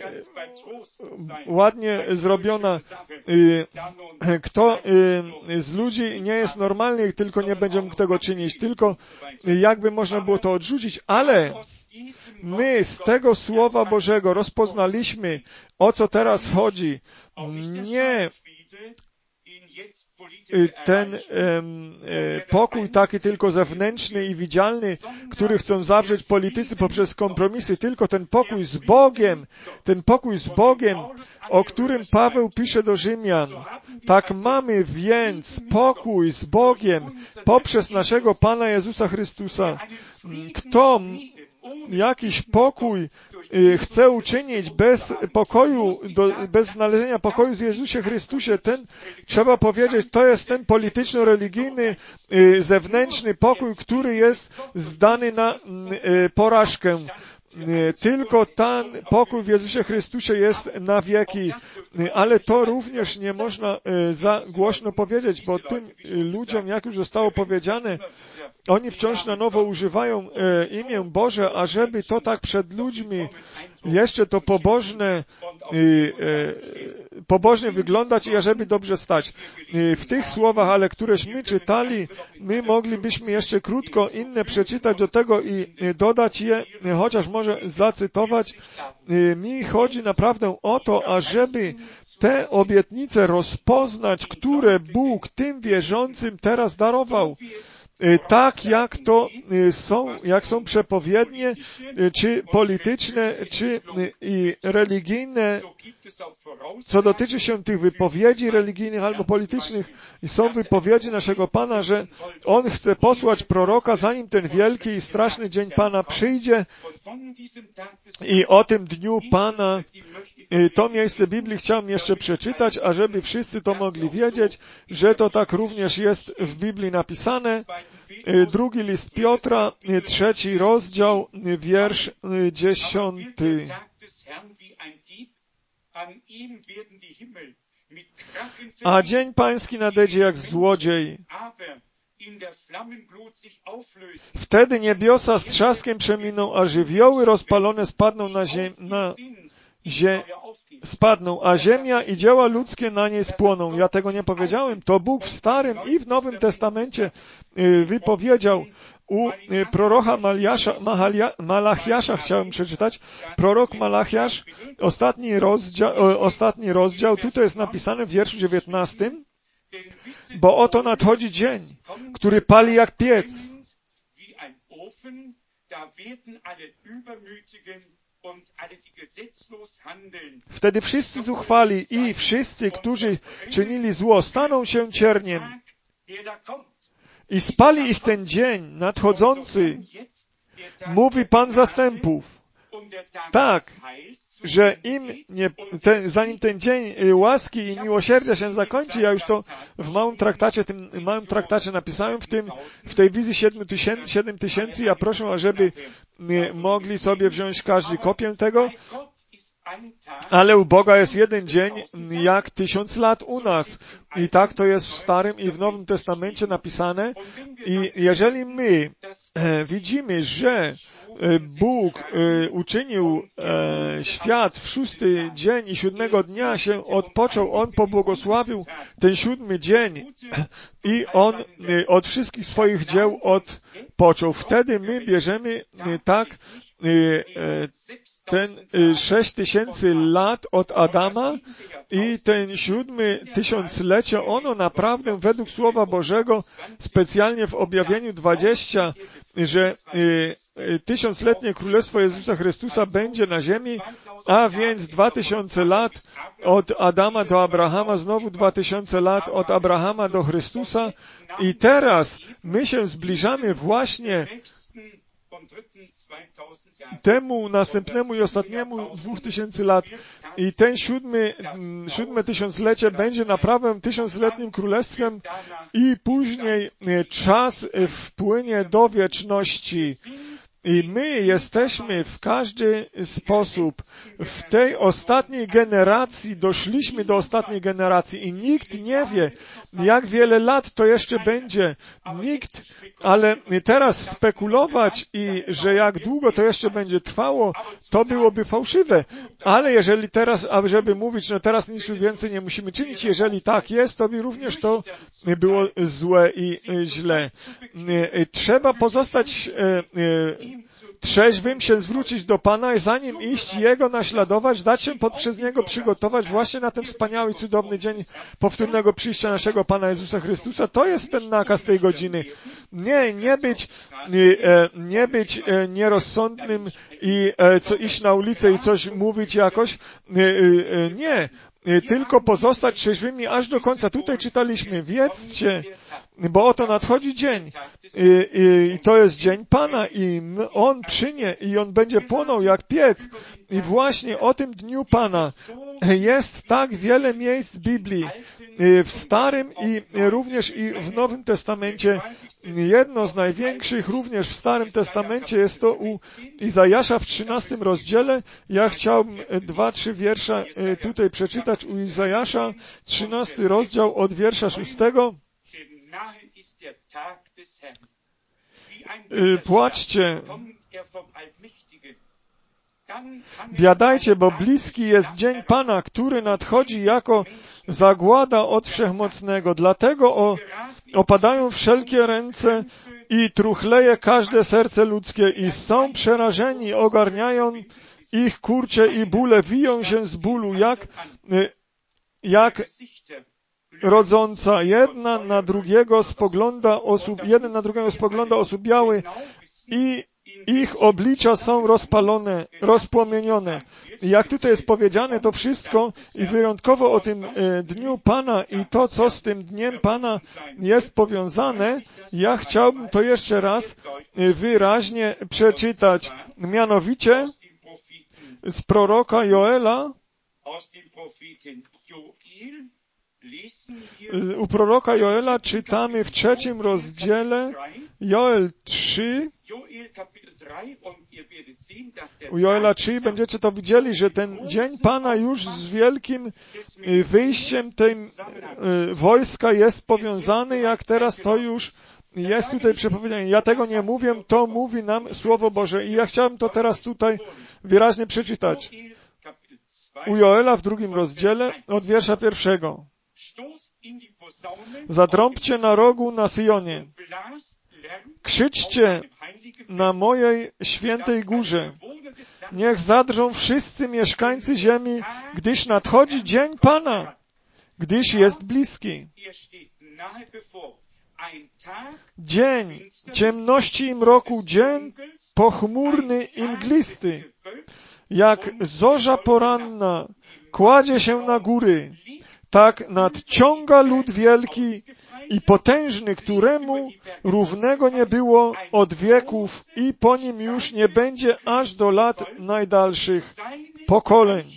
ładnie zrobiona. Kto z ludzi nie jest normalny, tylko nie będzie mógł tego czynić, tylko jakby można było to odrzucić, ale My z tego Słowa Bożego rozpoznaliśmy, o co teraz chodzi. Nie ten e, pokój taki tylko zewnętrzny i widzialny, który chcą zawrzeć politycy poprzez kompromisy, tylko ten pokój z Bogiem, ten pokój z Bogiem, o którym Paweł pisze do Rzymian. Tak mamy więc pokój z Bogiem poprzez naszego Pana Jezusa Chrystusa. Kto jakiś pokój chce uczynić bez pokoju, do, bez znalezienia pokoju z Jezusie Chrystusie, ten, trzeba powiedzieć, to jest ten polityczno-religijny, zewnętrzny pokój, który jest zdany na porażkę. Tylko ten pokój w Jezusie Chrystusie jest na wieki, ale to również nie można za głośno powiedzieć, bo tym ludziom, jak już zostało powiedziane, oni wciąż na nowo używają e, imię Boże, a żeby to tak przed ludźmi jeszcze to pobożne, e, e, pobożnie wyglądać i ażeby dobrze stać. E, w tych słowach, ale któreśmy czytali, my moglibyśmy jeszcze krótko inne przeczytać do tego i e, dodać je, e, chociaż może zacytować. E, mi chodzi naprawdę o to, ażeby te obietnice rozpoznać, które Bóg tym wierzącym teraz darował. Tak jak to są, jak są przepowiednie, czy polityczne, czy i religijne, co dotyczy się tych wypowiedzi religijnych albo politycznych, są wypowiedzi naszego Pana, że On chce posłać proroka, zanim ten wielki i straszny dzień Pana przyjdzie i o tym dniu Pana to miejsce Biblii chciałem jeszcze przeczytać, ażeby wszyscy to mogli wiedzieć, że to tak również jest w Biblii napisane. Drugi list Piotra, trzeci rozdział, wiersz dziesiąty. A dzień Pański nadejdzie jak złodziej. Wtedy niebiosa z trzaskiem przeminą, a żywioły rozpalone spadną na ziemię, na zie- spadną, a ziemia i dzieła ludzkie na niej spłoną. Ja tego nie powiedziałem. To Bóg w Starym i w Nowym Testamencie wypowiedział. U proroka Maliasza, Mahalia, Malachiasza chciałem przeczytać. Prorok Malachiasz, ostatni rozdział, ostatni rozdział, tutaj jest napisane w wierszu dziewiętnastym, bo oto nadchodzi dzień, który pali jak piec. Wtedy wszyscy zuchwali i wszyscy, którzy czynili zło, staną się cierniem. I spali ich ten dzień nadchodzący, mówi Pan zastępów. Tak, że im nie, ten, zanim ten dzień łaski i miłosierdzia się zakończy, ja już to w małym traktacie, tym małym traktacie napisałem, w tym, w tej wizji siedem tysięcy, siedem tysięcy, ja proszę, ażeby mogli sobie wziąć każdy kopię tego, ale u Boga jest jeden dzień jak tysiąc lat u nas. I tak to jest w Starym i w Nowym Testamencie napisane. I jeżeli my e, widzimy, że Bóg e, uczynił e, świat w szósty dzień i siódmego dnia się odpoczął, On pobłogosławił ten siódmy dzień i On e, od wszystkich swoich dzieł odpoczął. Wtedy my bierzemy e, tak ten sześć tysięcy lat od Adama i ten siódmy tysiąclecie, ono naprawdę według Słowa Bożego, specjalnie w objawieniu dwudziestym, że tysiącletnie Królestwo Jezusa Chrystusa będzie na ziemi, a więc dwa tysiące lat od Adama do Abrahama, znowu dwa tysiące lat od Abrahama do Chrystusa i teraz my się zbliżamy właśnie temu następnemu i ostatniemu dwóch tysięcy lat i ten siódmy, siódme tysiąclecie będzie naprawdę tysiącletnim królestwem i później czas wpłynie do wieczności. I my jesteśmy w każdy sposób w tej ostatniej generacji, doszliśmy do ostatniej generacji i nikt nie wie, jak wiele lat to jeszcze będzie. Nikt, ale teraz spekulować i że jak długo to jeszcze będzie trwało, to byłoby fałszywe. Ale jeżeli teraz, żeby mówić, no teraz nic więcej nie musimy czynić, jeżeli tak jest, to by również to było złe i źle. Trzeba pozostać trzeźwym się zwrócić do Pana i za Nim iść, Jego naśladować, dać się pod przez Niego przygotować właśnie na ten wspaniały, cudowny dzień powtórnego przyjścia naszego Pana Jezusa Chrystusa. To jest ten nakaz tej godziny. Nie, nie być, nie być nierozsądnym i co iść na ulicę i coś mówić jakoś. Nie. Tylko pozostać trzeźwymi aż do końca. Tutaj czytaliśmy, wiedzcie, bo oto nadchodzi dzień i, i to jest dzień Pana i On przynie i On będzie płonął jak piec. I właśnie o tym dniu Pana jest tak wiele miejsc w Biblii, w Starym i również i w Nowym Testamencie. Jedno z największych również w Starym Testamencie jest to u Izajasza w trzynastym rozdziale. Ja chciałbym dwa, trzy wiersza tutaj przeczytać u Izajasza, trzynasty rozdział od wiersza szóstego. Płaczcie, biadajcie, bo bliski jest dzień Pana, który nadchodzi jako zagłada od Wszechmocnego. Dlatego o, opadają wszelkie ręce i truchleje każde serce ludzkie i są przerażeni, ogarniają ich kurcze i bóle, wiją się z bólu, jak, jak rodząca. Jedna na drugiego spogląda osób, jeden na drugiego spogląda osłupiały i ich oblicza są rozpalone, rozpłomienione. I jak tutaj jest powiedziane, to wszystko i wyjątkowo o tym e, dniu Pana i to, co z tym dniem Pana jest powiązane, ja chciałbym to jeszcze raz e, wyraźnie przeczytać. Mianowicie z proroka Joela, u proroka Joela czytamy w trzecim rozdziale, Joel trzy, u Joela trzy będziecie to widzieli, że ten dzień Pana już z wielkim wyjściem tej wojska jest powiązany, jak teraz to już jest tutaj przepowiedziane. Ja tego nie mówię, to mówi nam Słowo Boże i ja chciałem to teraz tutaj wyraźnie przeczytać. U Joela w drugim rozdziale od wiersza pierwszego. Zatrąbcie na rogu na Syjonie. Krzyczcie na mojej świętej górze. Niech zadrżą wszyscy mieszkańcy ziemi, gdyż nadchodzi dzień Pana, gdyż jest bliski. Dzień ciemności i mroku, dzień pochmurny i mglisty. Jak zorza poranna kładzie się na góry, tak nadciąga lud wielki i potężny, któremu równego nie było od wieków i po nim już nie będzie aż do lat najdalszych pokoleń.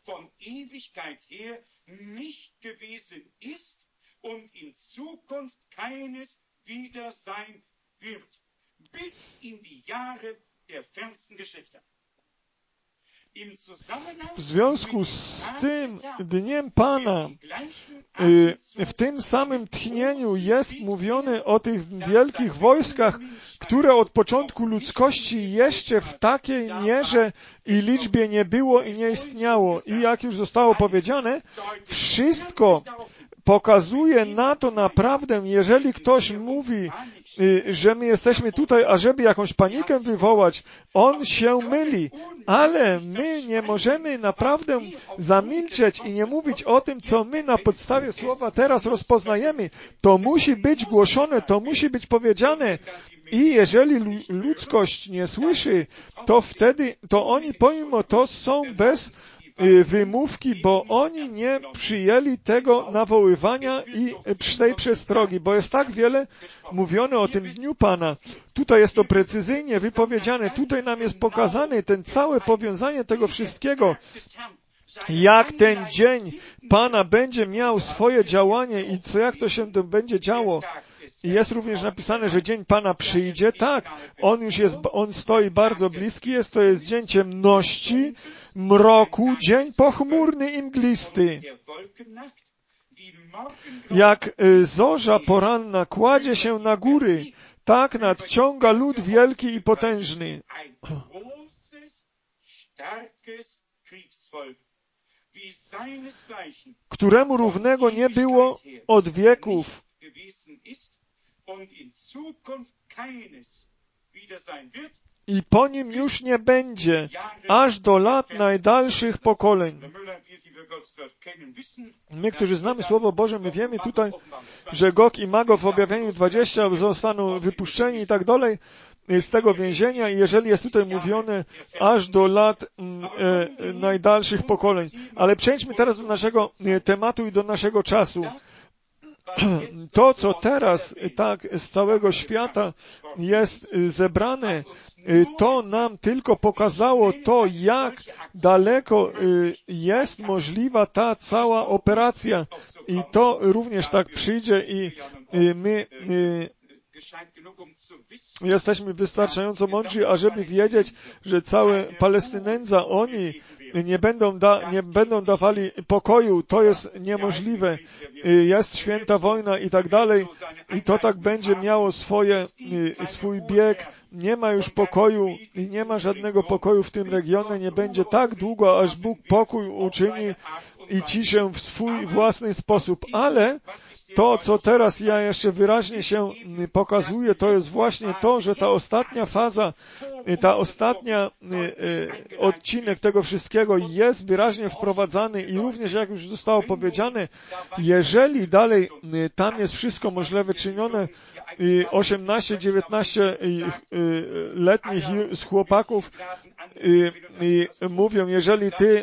W związku z tym dniem Pana, w tym samym tchnieniu jest mówione o tych wielkich wojskach, które od początku ludzkości jeszcze w takiej mierze i liczbie nie było i nie istniało. I jak już zostało powiedziane, wszystko pokazuje na to naprawdę, jeżeli ktoś mówi, że my jesteśmy tutaj, ażeby jakąś panikę wywołać, on się myli, ale my nie możemy naprawdę zamilczeć i nie mówić o tym, co my na podstawie słowa teraz rozpoznajemy. To musi być głoszone, to musi być powiedziane i jeżeli ludzkość nie słyszy, to wtedy, to oni pomimo to są bez wymówki, bo oni nie przyjęli tego nawoływania i tej przestrogi, bo jest tak wiele mówione o tym dniu Pana. Tutaj jest to precyzyjnie wypowiedziane, tutaj nam jest pokazane ten całe powiązanie tego wszystkiego, jak ten dzień Pana będzie miał swoje działanie i co, jak to się to będzie działo. I jest również napisane, że dzień Pana przyjdzie. Tak, on już jest, on stoi bardzo bliski, jest to jest dzień ciemności, mroku, dzień pochmurny i mglisty. Jak zorza poranna kładzie się na góry, tak nadciąga lud wielki i potężny. Któremu równego nie było od wieków. i po nim już nie będzie, aż do lat najdalszych pokoleń. My, którzy znamy Słowo Boże, my wiemy tutaj, że Gog i Magog w objawieniu dwudziestym zostaną wypuszczeni i tak dalej z tego więzienia i jeżeli jest tutaj mówione aż do lat e, najdalszych pokoleń. Ale przejdźmy teraz do naszego tematu i do naszego czasu. To, co teraz tak z całego świata jest zebrane, to nam tylko pokazało to, jak daleko jest możliwa ta cała operacja. I to również tak przyjdzie i my jesteśmy wystarczająco mądrzy, ażeby wiedzieć, że całe Palestynędza, oni nie będą, da, nie będą dawali pokoju. To jest niemożliwe. Jest święta wojna i tak dalej. I to tak będzie miało swoje, swój bieg. Nie ma już pokoju i nie ma żadnego pokoju w tym regionie. Nie będzie tak długo, aż Bóg pokój uczyni i ciszę w swój własny sposób. Ale to, co teraz ja jeszcze wyraźnie się pokazuje, to jest właśnie to, że ta ostatnia faza, ta ostatnia odcinek tego wszystkiego jest wyraźnie wprowadzany i również, jak już zostało powiedziane, jeżeli dalej tam jest wszystko możliwe czynione, osiemnaście dziewiętnaście letnich z chłopaków mówią, jeżeli ty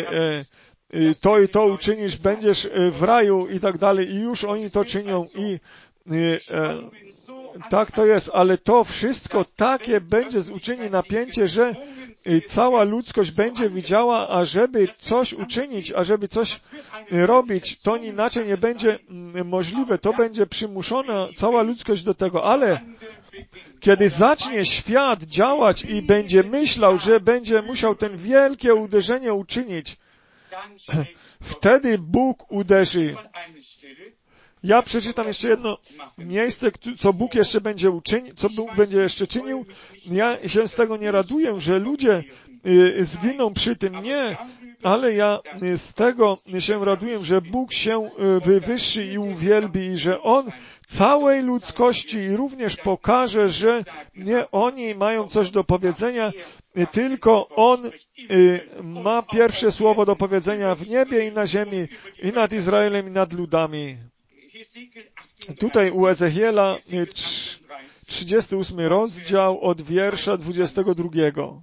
to i to uczynisz, będziesz w raju i tak dalej. I już oni to czynią i e, tak to jest, ale to wszystko takie będzie uczyni napięcie, że cała ludzkość będzie widziała, ażeby coś uczynić, ażeby coś robić, to inaczej nie będzie możliwe. To będzie przymuszona cała ludzkość do tego, ale kiedy zacznie świat działać i będzie myślał, że będzie musiał ten wielkie uderzenie uczynić, wtedy Bóg uderzy. Ja przeczytam jeszcze jedno miejsce, co Bóg jeszcze będzie uczynił, co Bóg będzie jeszcze czynił. Ja się z tego nie raduję, że ludzie zginą przy tym. Nie, ale ja z tego się raduję, że Bóg się wywyższy i uwielbi i że On całej ludzkości również pokaże, że nie oni mają coś do powiedzenia, tylko On ma pierwsze słowo do powiedzenia w niebie i na ziemi, i nad Izraelem, i nad ludami. Tutaj u Ezechiela trzydziesty ósmy rozdział od wiersza dwudziestego drugiego.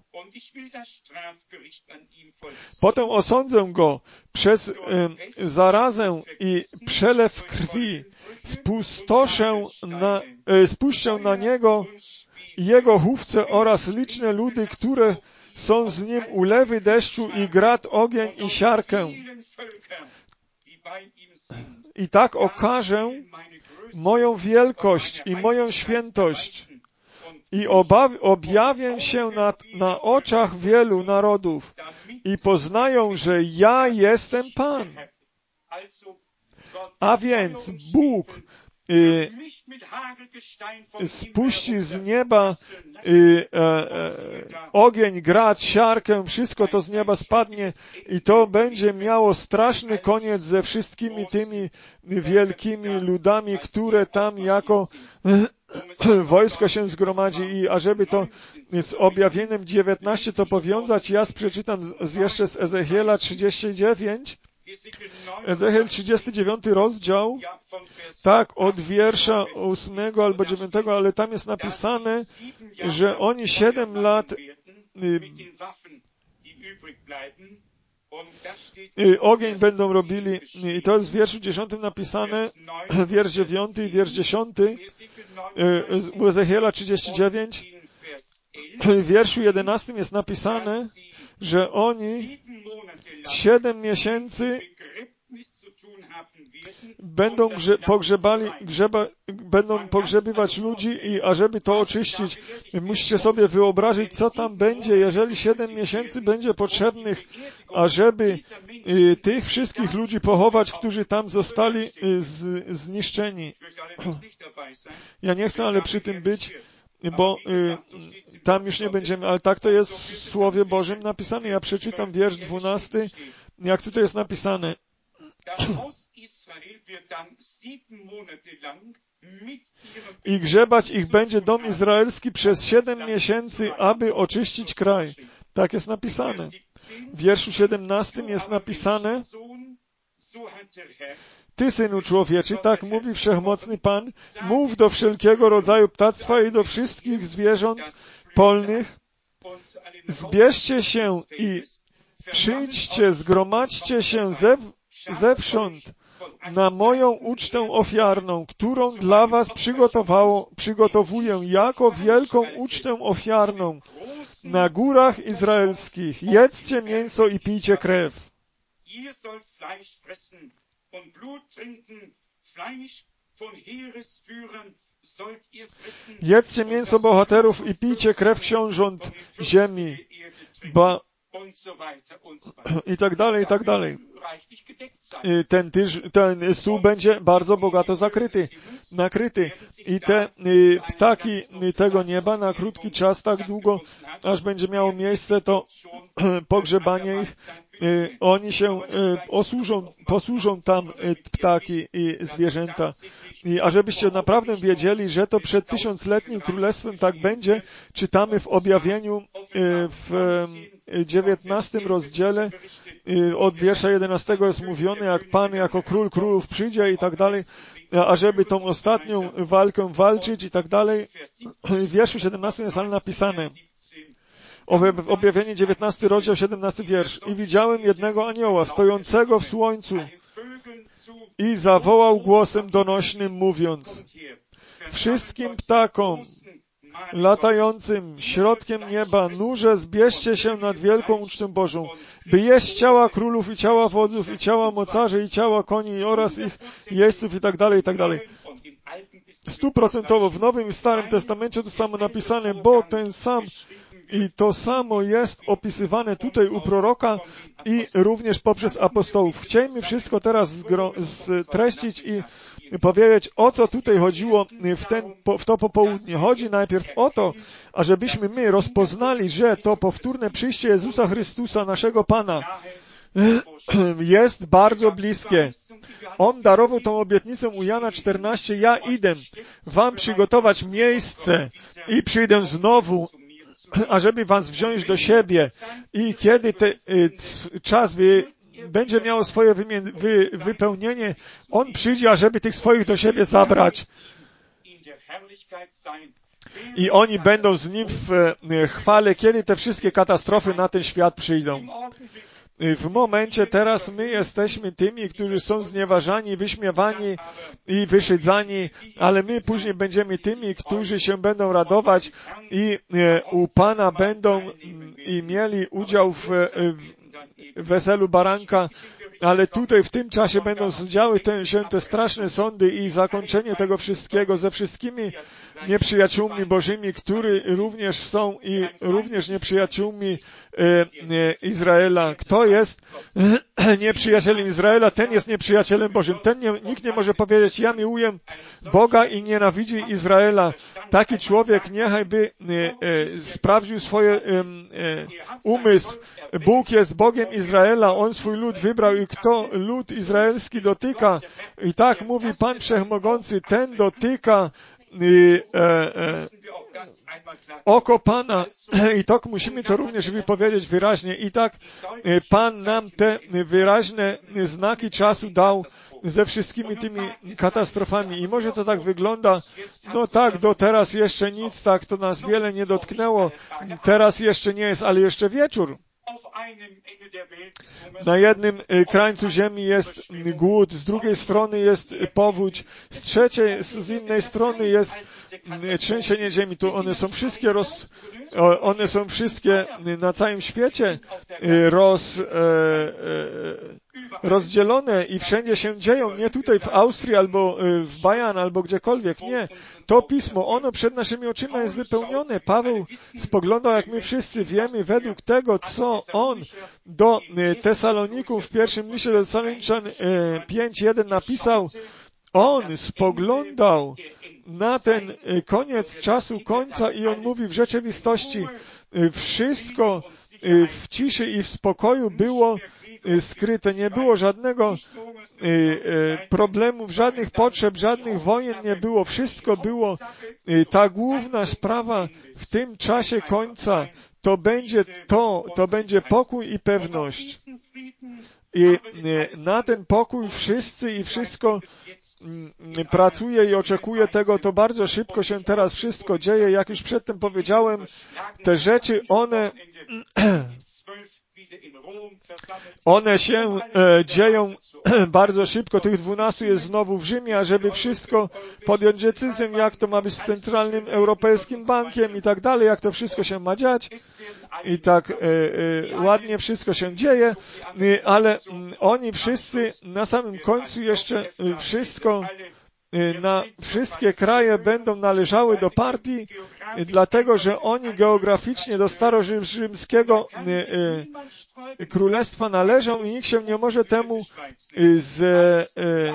Potem osądzę go przez y, zarazę i przelew krwi, spustoszę na, y, spuszczę na niego i jego chówce oraz liczne ludy, które są z nim ulewy deszczu i grad, ogień i siarkę. I tak okażę moją wielkość i moją świętość i obaw- objawię się na, na oczach wielu narodów i poznają, że ja jestem Pan. A więc Bóg y, spuści z nieba y, e, e, ogień, grad, siarkę, wszystko to z nieba spadnie i to będzie miało straszny koniec ze wszystkimi tymi wielkimi ludami, które tam jako wojsko się zgromadzi i ażeby to z objawieniem dziewiętnaście to powiązać, ja przeczytam z, jeszcze z Ezechiela trzydzieści dziewięć. Ezechiel trzydziesty dziewiąty rozdział, tak, od wiersza ósmego albo dziewiątego, ale tam jest napisane, że oni siedem lat y, y, ogień będą robili i to jest w wierszu dziesiątym napisane, wiersz dziewiąty i wiersz dziesiąty, y, u Ezechiela trzydzieści dziewięć, w wierszu jedenastym jest napisane, że oni siedem miesięcy będą grze, pogrzebali, grzeba, będą pogrzebywać ludzi i ażeby to oczyścić, musicie sobie wyobrazić, co tam będzie, jeżeli siedem miesięcy będzie potrzebnych, ażeby y, tych wszystkich ludzi pochować, którzy tam zostali y, z, zniszczeni. Ja nie chcę ale przy tym być, bo y, tam już nie będziemy, ale tak to jest w Słowie Bożym napisane. Ja przeczytam wiersz dwunasty, jak tutaj jest napisane. I grzebać ich będzie dom izraelski przez siedem miesięcy, aby oczyścić kraj. Tak jest napisane. W wierszu siedemnastym jest napisane: Ty, synu człowieczy, tak mówi Wszechmocny Pan, mów do wszelkiego rodzaju ptactwa i do wszystkich zwierząt polnych, zbierzcie się i przyjdźcie, zgromadźcie się zew, zewsząd na moją ucztę ofiarną, którą dla was przygotowało, przygotowuję jako wielką ucztę ofiarną na górach izraelskich. Jedzcie mięso i pijcie krew. Jedzcie mięso bohaterów i pijcie krew książąt ziemi, ba i tak dalej, i tak dalej. Ten, tyż, ten stół będzie bardzo bogato zakryty, nakryty. I te y, ptaki tego nieba na krótki czas, tak długo, aż będzie miało miejsce to pogrzebanie ich, y, oni się y, osłużą, posłużą tam y, ptaki i zwierzęta. I ażebyście naprawdę wiedzieli, że to przed tysiącletnim królestwem tak będzie, czytamy w objawieniu y, w dziewiętnastym rozdziale, od wiersza jedenastego jest mówione, jak Pan jako król królów przyjdzie i tak dalej, ażeby tą ostatnią walkę walczyć i tak dalej. W wierszu siedemnastym jest ale napisane, objawienie dziewiętnasty rozdział, siedemnasty wiersz. I widziałem jednego anioła stojącego w słońcu i zawołał głosem donośnym, mówiąc: wszystkim ptakom latającym środkiem nieba, nurze, zbierzcie się nad wielką ucztę Bożą, by jeść ciała królów i ciała wodzów i ciała mocarzy i ciała koni oraz ich jeźdźców i tak dalej, i tak dalej. Stuprocentowo w Nowym i Starym Testamencie to samo napisane, bo ten sam i to samo jest opisywane tutaj u proroka i również poprzez apostołów. Chciejmy wszystko teraz streścić i powiedzieć, o co tutaj chodziło w, ten, w to popołudnie. Chodzi najpierw o to, ażebyśmy my rozpoznali, że to powtórne przyjście Jezusa Chrystusa, naszego Pana, jest bardzo bliskie. On darował tą obietnicę u Jana czternaście, ja idę wam przygotować miejsce i przyjdę znowu, ażeby was wziąć do siebie. I kiedy ten czas wy, będzie miało swoje wy, wy, wypełnienie, On przyjdzie, ażeby tych swoich do siebie zabrać. I oni będą z Nim w chwale, kiedy te wszystkie katastrofy na ten świat przyjdą. W momencie teraz my jesteśmy tymi, którzy są znieważani, wyśmiewani i wyszydzani, ale my później będziemy tymi, którzy się będą radować i u Pana będą i mieli udział w weselu baranka, ale tutaj w tym czasie będą działy te, się te straszne sądy i zakończenie tego wszystkiego ze wszystkimi nieprzyjaciółmi Bożymi, którzy również są i również nieprzyjaciółmi e, e, Izraela. Kto jest nieprzyjacielem Izraela, ten jest nieprzyjacielem Bożym. Ten nie, nikt nie może powiedzieć, ja miłuję Boga i nienawidzi Izraela. Taki człowiek niechaj by e, e, sprawdził swoje e, e, umysł. Bóg jest Bogiem Izraela, On swój lud wybrał i kto lud izraelski dotyka, i tak mówi Pan Wszechmogący, ten dotyka i, e, e, oko Pana i tak musimy to również wypowiedzieć wyraźnie. I tak e, Pan nam te wyraźne znaki czasu dał ze wszystkimi tymi katastrofami. I może to tak wygląda, no tak, do teraz jeszcze nic, tak, to nas wiele nie dotknęło, teraz jeszcze nie jest, ale jeszcze wieczór. Na jednym krańcu ziemi jest głód, z drugiej strony jest powódź, z trzeciej, z innej strony jest trzęsienie ziemi. Tu one są wszystkie roz, one są wszystkie na całym świecie roz, rozdzielone i wszędzie się dzieją. Nie tutaj w Austrii albo w Bayern albo gdziekolwiek. Nie. To pismo, ono przed naszymi oczyma jest wypełnione. Paweł spoglądał, jak my wszyscy wiemy, według tego, co on do Tesaloników w pierwszym liście do Tesaloniczan pięć jeden napisał. On spoglądał na ten koniec czasu, końca i on mówi w rzeczywistości wszystko w ciszy i w spokoju było skryte, nie było żadnego problemów, żadnych potrzeb, żadnych wojen nie było. Wszystko było. Ta główna sprawa w tym czasie końca to będzie to, to będzie pokój i pewność. I na ten pokój wszyscy i wszystko pracuje i oczekuje tego, to bardzo szybko się teraz wszystko dzieje. Jak już przedtem powiedziałem, te rzeczy, one One się e, dzieją bardzo szybko. Tych dwunastu jest znowu w Rzymie, a żeby wszystko podjąć decyzję, jak to ma być z Centralnym Europejskim Bankiem i tak dalej, jak to wszystko się ma dziać. I tak e, e, ładnie wszystko się dzieje, e, ale m, oni wszyscy na samym końcu jeszcze e, wszystko na wszystkie kraje będą należały do partii, dlatego że oni geograficznie do starorzymskiego królestwa należą i nikt się nie może temu z,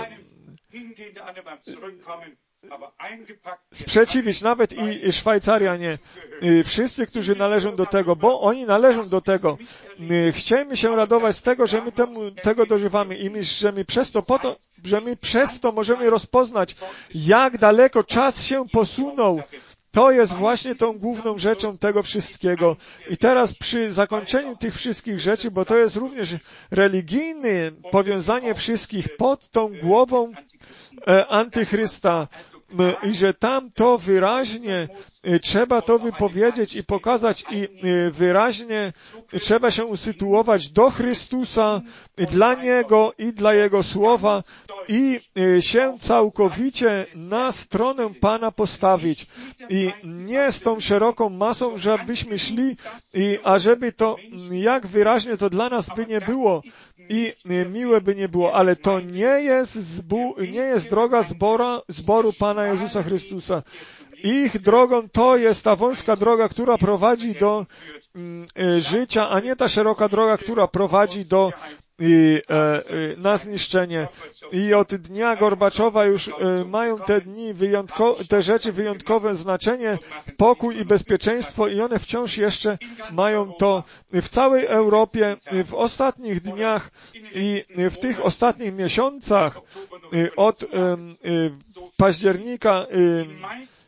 sprzeciwić, nawet i Szwajcaria nie. Wszyscy, którzy należą do tego, bo oni należą do tego. Chcemy się radować z tego, że my temu, tego dożywamy i my, że my przez to, po to, że my przez to możemy rozpoznać, jak daleko czas się posunął. To jest właśnie tą główną rzeczą tego wszystkiego. I teraz przy zakończeniu tych wszystkich rzeczy, bo to jest również religijne powiązanie wszystkich pod tą głową e, Antychrysta, i że tam to wyraźnie trzeba to wypowiedzieć i pokazać i wyraźnie trzeba się usytuować do Chrystusa, dla Niego i dla Jego Słowa i się całkowicie na stronę Pana postawić. I nie z tą szeroką masą, żebyśmy szli, i ażeby to, jak wyraźnie to dla nas by nie było i miłe by nie było, ale to nie jest, zbu, nie jest droga zbora, zboru Pana Jezusa Chrystusa. Ich drogą to jest ta wąska droga, która prowadzi do mm, życia, a nie ta szeroka droga, która prowadzi do i, e, na zniszczenie. I od dnia Gorbaczowa już e, mają te dni wyjątko, te rzeczy wyjątkowe znaczenie, pokój i bezpieczeństwo i one wciąż jeszcze mają to w całej Europie, w ostatnich dniach i w tych ostatnich miesiącach od e, e, października e,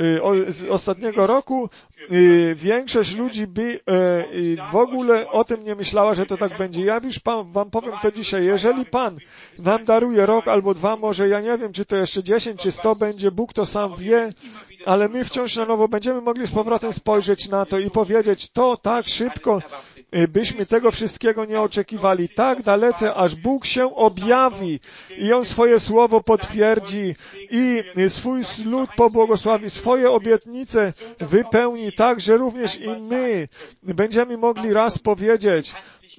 z ostatniego roku większość ludzi by w ogóle o tym nie myślała, że to tak będzie. Ja już pan, wam powiem to dzisiaj. Jeżeli Pan nam daruje rok albo dwa, może ja nie wiem, czy to jeszcze dziesięć, czy sto będzie, Bóg to sam wie, ale my wciąż na nowo będziemy mogli z powrotem spojrzeć na to i powiedzieć, to tak szybko byśmy tego wszystkiego nie oczekiwali. Tak dalece, aż Bóg się objawi i On swoje słowo potwierdzi i swój lud pobłogosławi, swoje obietnice wypełni tak, że również i my będziemy mogli raz powiedzieć,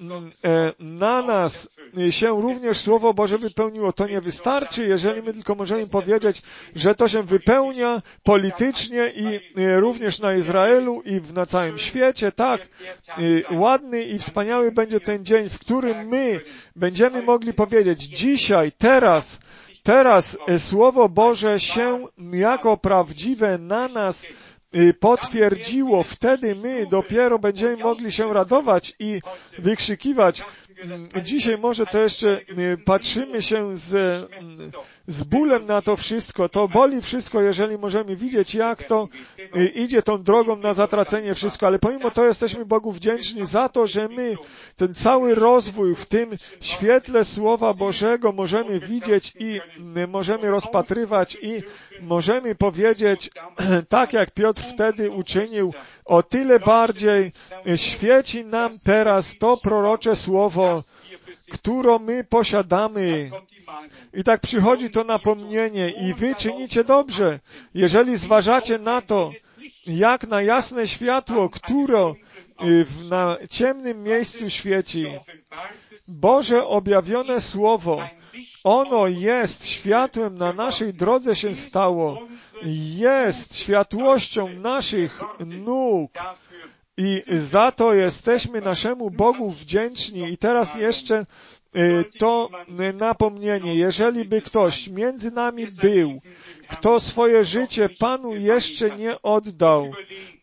na nas się również Słowo Boże wypełniło. To nie wystarczy, jeżeli my tylko możemy powiedzieć, że to się wypełnia politycznie i również na Izraelu i na całym świecie. Tak, ładny i wspaniały będzie ten dzień, w którym my będziemy mogli powiedzieć dzisiaj, teraz, teraz Słowo Boże się jako prawdziwe na nas potwierdziło. Wtedy my dopiero będziemy mogli się radować i wykrzykiwać. Dzisiaj może to jeszcze patrzymy się z, z bólem na to wszystko. To boli wszystko, jeżeli możemy widzieć, jak to idzie tą drogą na zatracenie wszystko, ale pomimo to jesteśmy Bogu wdzięczni za to, że my ten cały rozwój w tym świetle Słowa Bożego możemy widzieć i możemy rozpatrywać i możemy powiedzieć, tak jak Piotr wtedy uczynił, o tyle bardziej świeci nam teraz to prorocze słowo, które my posiadamy. I tak przychodzi to napomnienie i wy czynicie dobrze, jeżeli zważacie na to, jak na jasne światło, które w, na ciemnym miejscu świeci. Boże objawione Słowo, ono jest światłem na naszej drodze się stało, jest światłością naszych nóg. I za to jesteśmy naszemu Bogu wdzięczni. I teraz jeszcze to napomnienie. Jeżeli by ktoś między nami był, kto swoje życie Panu jeszcze nie oddał,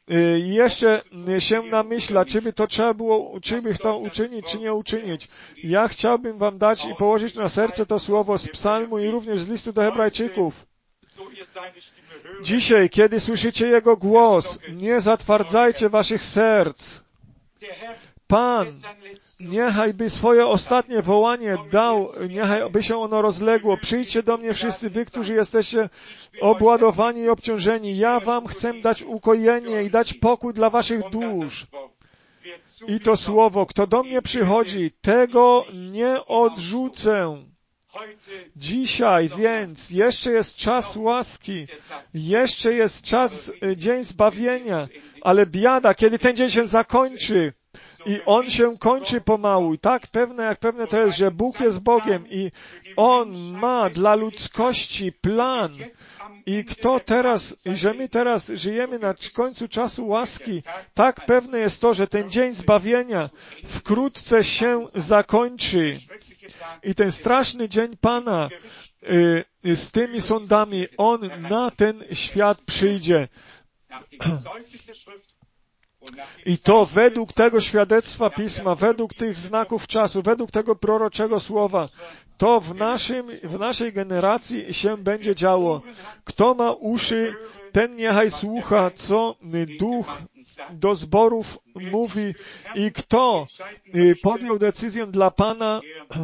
jeszcze się namyśla, czy by to trzeba było, czy by to uczynić, czy nie uczynić. Ja chciałbym wam dać i położyć na serce to słowo z psalmu i również z listu do Hebrajczyków. Dzisiaj, kiedy słyszycie Jego głos, nie zatwardzajcie waszych serc. Pan, niechaj by swoje ostatnie wołanie dał, niechaj by się ono rozległo. Przyjdźcie do mnie wszyscy wy, którzy jesteście obładowani i obciążeni. Ja wam chcę dać ukojenie i dać pokój dla waszych dusz. I to słowo, kto do mnie przychodzi, tego nie odrzucę. Dzisiaj więc jeszcze jest czas łaski, jeszcze jest czas, dzień zbawienia, ale biada, kiedy ten dzień się zakończy. I on się kończy pomału. I tak pewne, jak pewne to jest, że Bóg jest Bogiem i On ma dla ludzkości plan. I kto teraz, i że my teraz żyjemy na końcu czasu łaski, tak pewne jest to, że ten dzień zbawienia wkrótce się zakończy. I ten straszny dzień Pana y, z tymi sądami, On na ten świat przyjdzie. I to według tego świadectwa Pisma, według tych znaków czasu, według tego proroczego słowa, to w, naszym, w naszej generacji się będzie działo. Kto ma uszy, ten niechaj słucha, co Duch do zborów mówi i kto podjął decyzję dla Pana,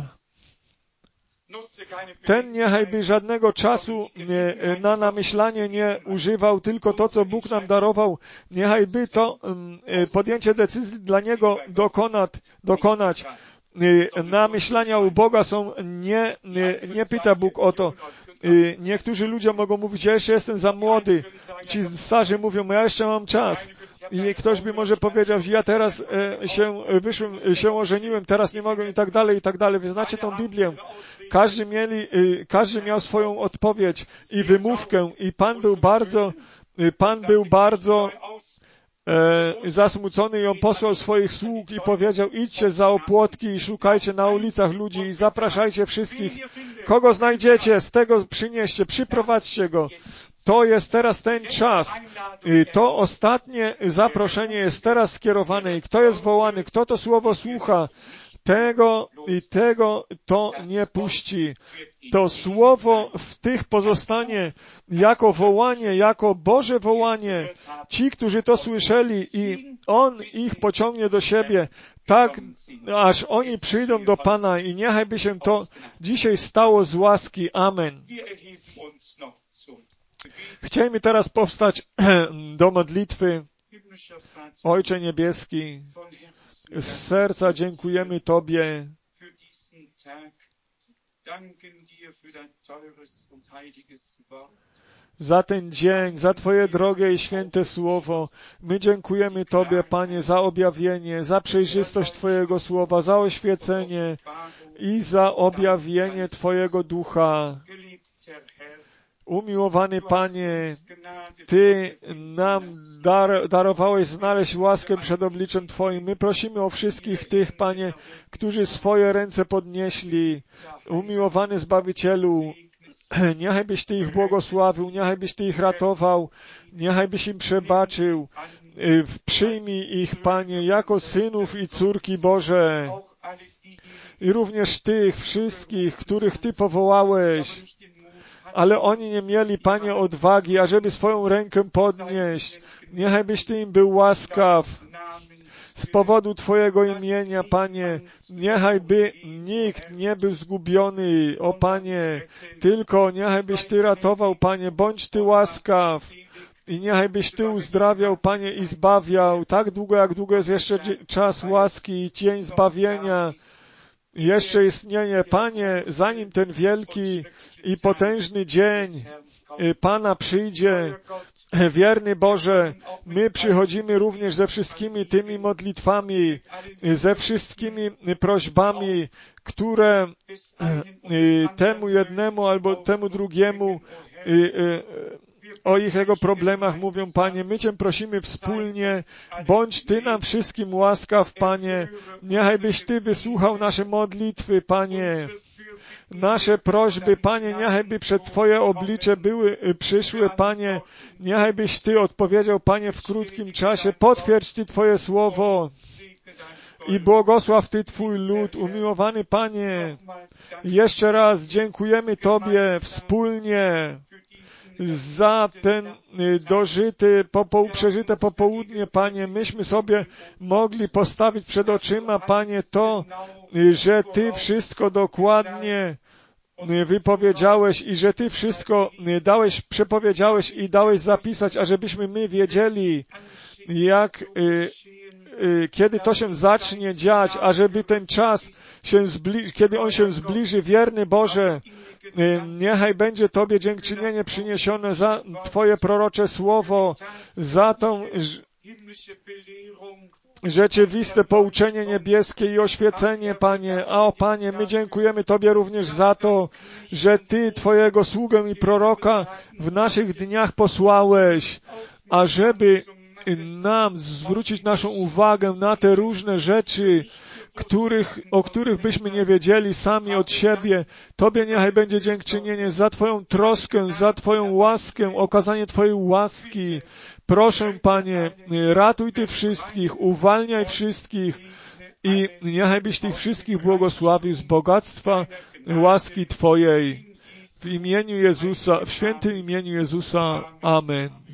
ten niechaj by żadnego czasu nie, na namyślanie nie używał, tylko to, co Bóg nam darował, niechaj by to podjęcie decyzji dla Niego dokonać. dokonać. Namyślania u Boga są, nie, nie, nie pyta Bóg o to. Niektórzy ludzie mogą mówić, ja jeszcze jestem za młody. Ci starzy mówią, ja jeszcze mam czas. I ktoś by może powiedział, ja teraz się wyszłem, się ożeniłem, teraz nie mogę i tak dalej, i tak dalej. Wy znacie tą Biblię. Każdy mieli, każdy miał swoją odpowiedź i wymówkę i Pan był bardzo, Pan był bardzo e, zasmucony i on posłał swoich sług i powiedział, idźcie za opłotki i szukajcie na ulicach ludzi i zapraszajcie wszystkich. Kogo znajdziecie, z tego przynieście, przyprowadźcie go. To jest teraz ten czas. To ostatnie zaproszenie jest teraz skierowane i kto jest wołany, kto to słowo słucha, tego i tego to nie puści. To słowo w tych pozostanie jako wołanie, jako Boże wołanie. Ci, którzy to słyszeli i On ich pociągnie do siebie, tak aż oni przyjdą do Pana i niechaj by się to dzisiaj stało z łaski. Amen. Chcielibyśmy teraz powstać do modlitwy. Ojcze Niebieski, z serca dziękujemy Tobie za ten dzień, za Twoje drogie i święte słowo. My dziękujemy Tobie, Panie, za objawienie, za przejrzystość Twojego słowa, za oświecenie i za objawienie Twojego ducha. Umiłowany Panie, Ty nam dar, darowałeś znaleźć łaskę przed obliczem Twoim. My prosimy o wszystkich tych, Panie, którzy swoje ręce podnieśli. Umiłowany Zbawicielu, niechaj byś Ty ich błogosławił, niechaj byś Ty ich ratował, niechaj byś im przebaczył. Przyjmij ich, Panie, jako synów i córki Boże. I również tych wszystkich, których Ty powołałeś, ale oni nie mieli, Panie, odwagi, ażeby swoją rękę podnieść. Niechaj byś Ty im był łaskaw. Z powodu Twojego imienia, Panie, niechaj by nikt nie był zgubiony, o Panie, tylko niechaj byś Ty ratował, Panie, bądź Ty łaskaw. I niechaj byś Ty uzdrawiał, Panie, i zbawiał, tak długo, jak długo jest jeszcze czas łaski i dzień zbawienia. Jeszcze istnieje, Panie, zanim ten wielki i potężny dzień Pana przyjdzie. Wierny Boże, my przychodzimy również ze wszystkimi tymi modlitwami, ze wszystkimi prośbami, które temu jednemu albo temu drugiemu o ich jego problemach mówią, Panie, my Cię prosimy wspólnie, bądź Ty nam wszystkim łaskaw, Panie, niechaj byś Ty wysłuchał nasze modlitwy, Panie, Nasze prośby, Panie, niechaj by przed Twoje oblicze były, przyszły, Panie, niechaj byś Ty odpowiedział, Panie, w krótkim czasie. Potwierdź Ty Twoje słowo i błogosław Ty Twój lud. Umiłowany Panie, jeszcze raz dziękujemy Tobie wspólnie za ten dożyty, popo, przeżyte popołudnie, Panie. Myśmy sobie mogli postawić przed oczyma, Panie, to, że Ty wszystko dokładnie wypowiedziałeś i że Ty wszystko dałeś, przepowiedziałeś i dałeś zapisać, ażebyśmy my wiedzieli, jak, y, y, kiedy to się zacznie dziać, ażeby ten czas się zbliży, kiedy on się zbliży, wierny Boże, y, niechaj będzie Tobie dziękczynienie przyniesione za Twoje prorocze słowo, za tą rzeczywiste pouczenie niebieskie i oświecenie, Panie. A o Panie, my dziękujemy Tobie również za to, że Ty Twojego sługę i proroka w naszych dniach posłałeś, ażeby nam zwrócić naszą uwagę na te różne rzeczy, których, o których byśmy nie wiedzieli sami od siebie. Tobie niechaj będzie dziękczynienie za Twoją troskę, za Twoją łaskę, okazanie Twojej łaski. Proszę, Panie, ratuj Ty wszystkich, uwalniaj wszystkich i niechaj byś tych wszystkich błogosławił z bogactwa łaski Twojej. W imieniu Jezusa, w świętym imieniu Jezusa. Amen.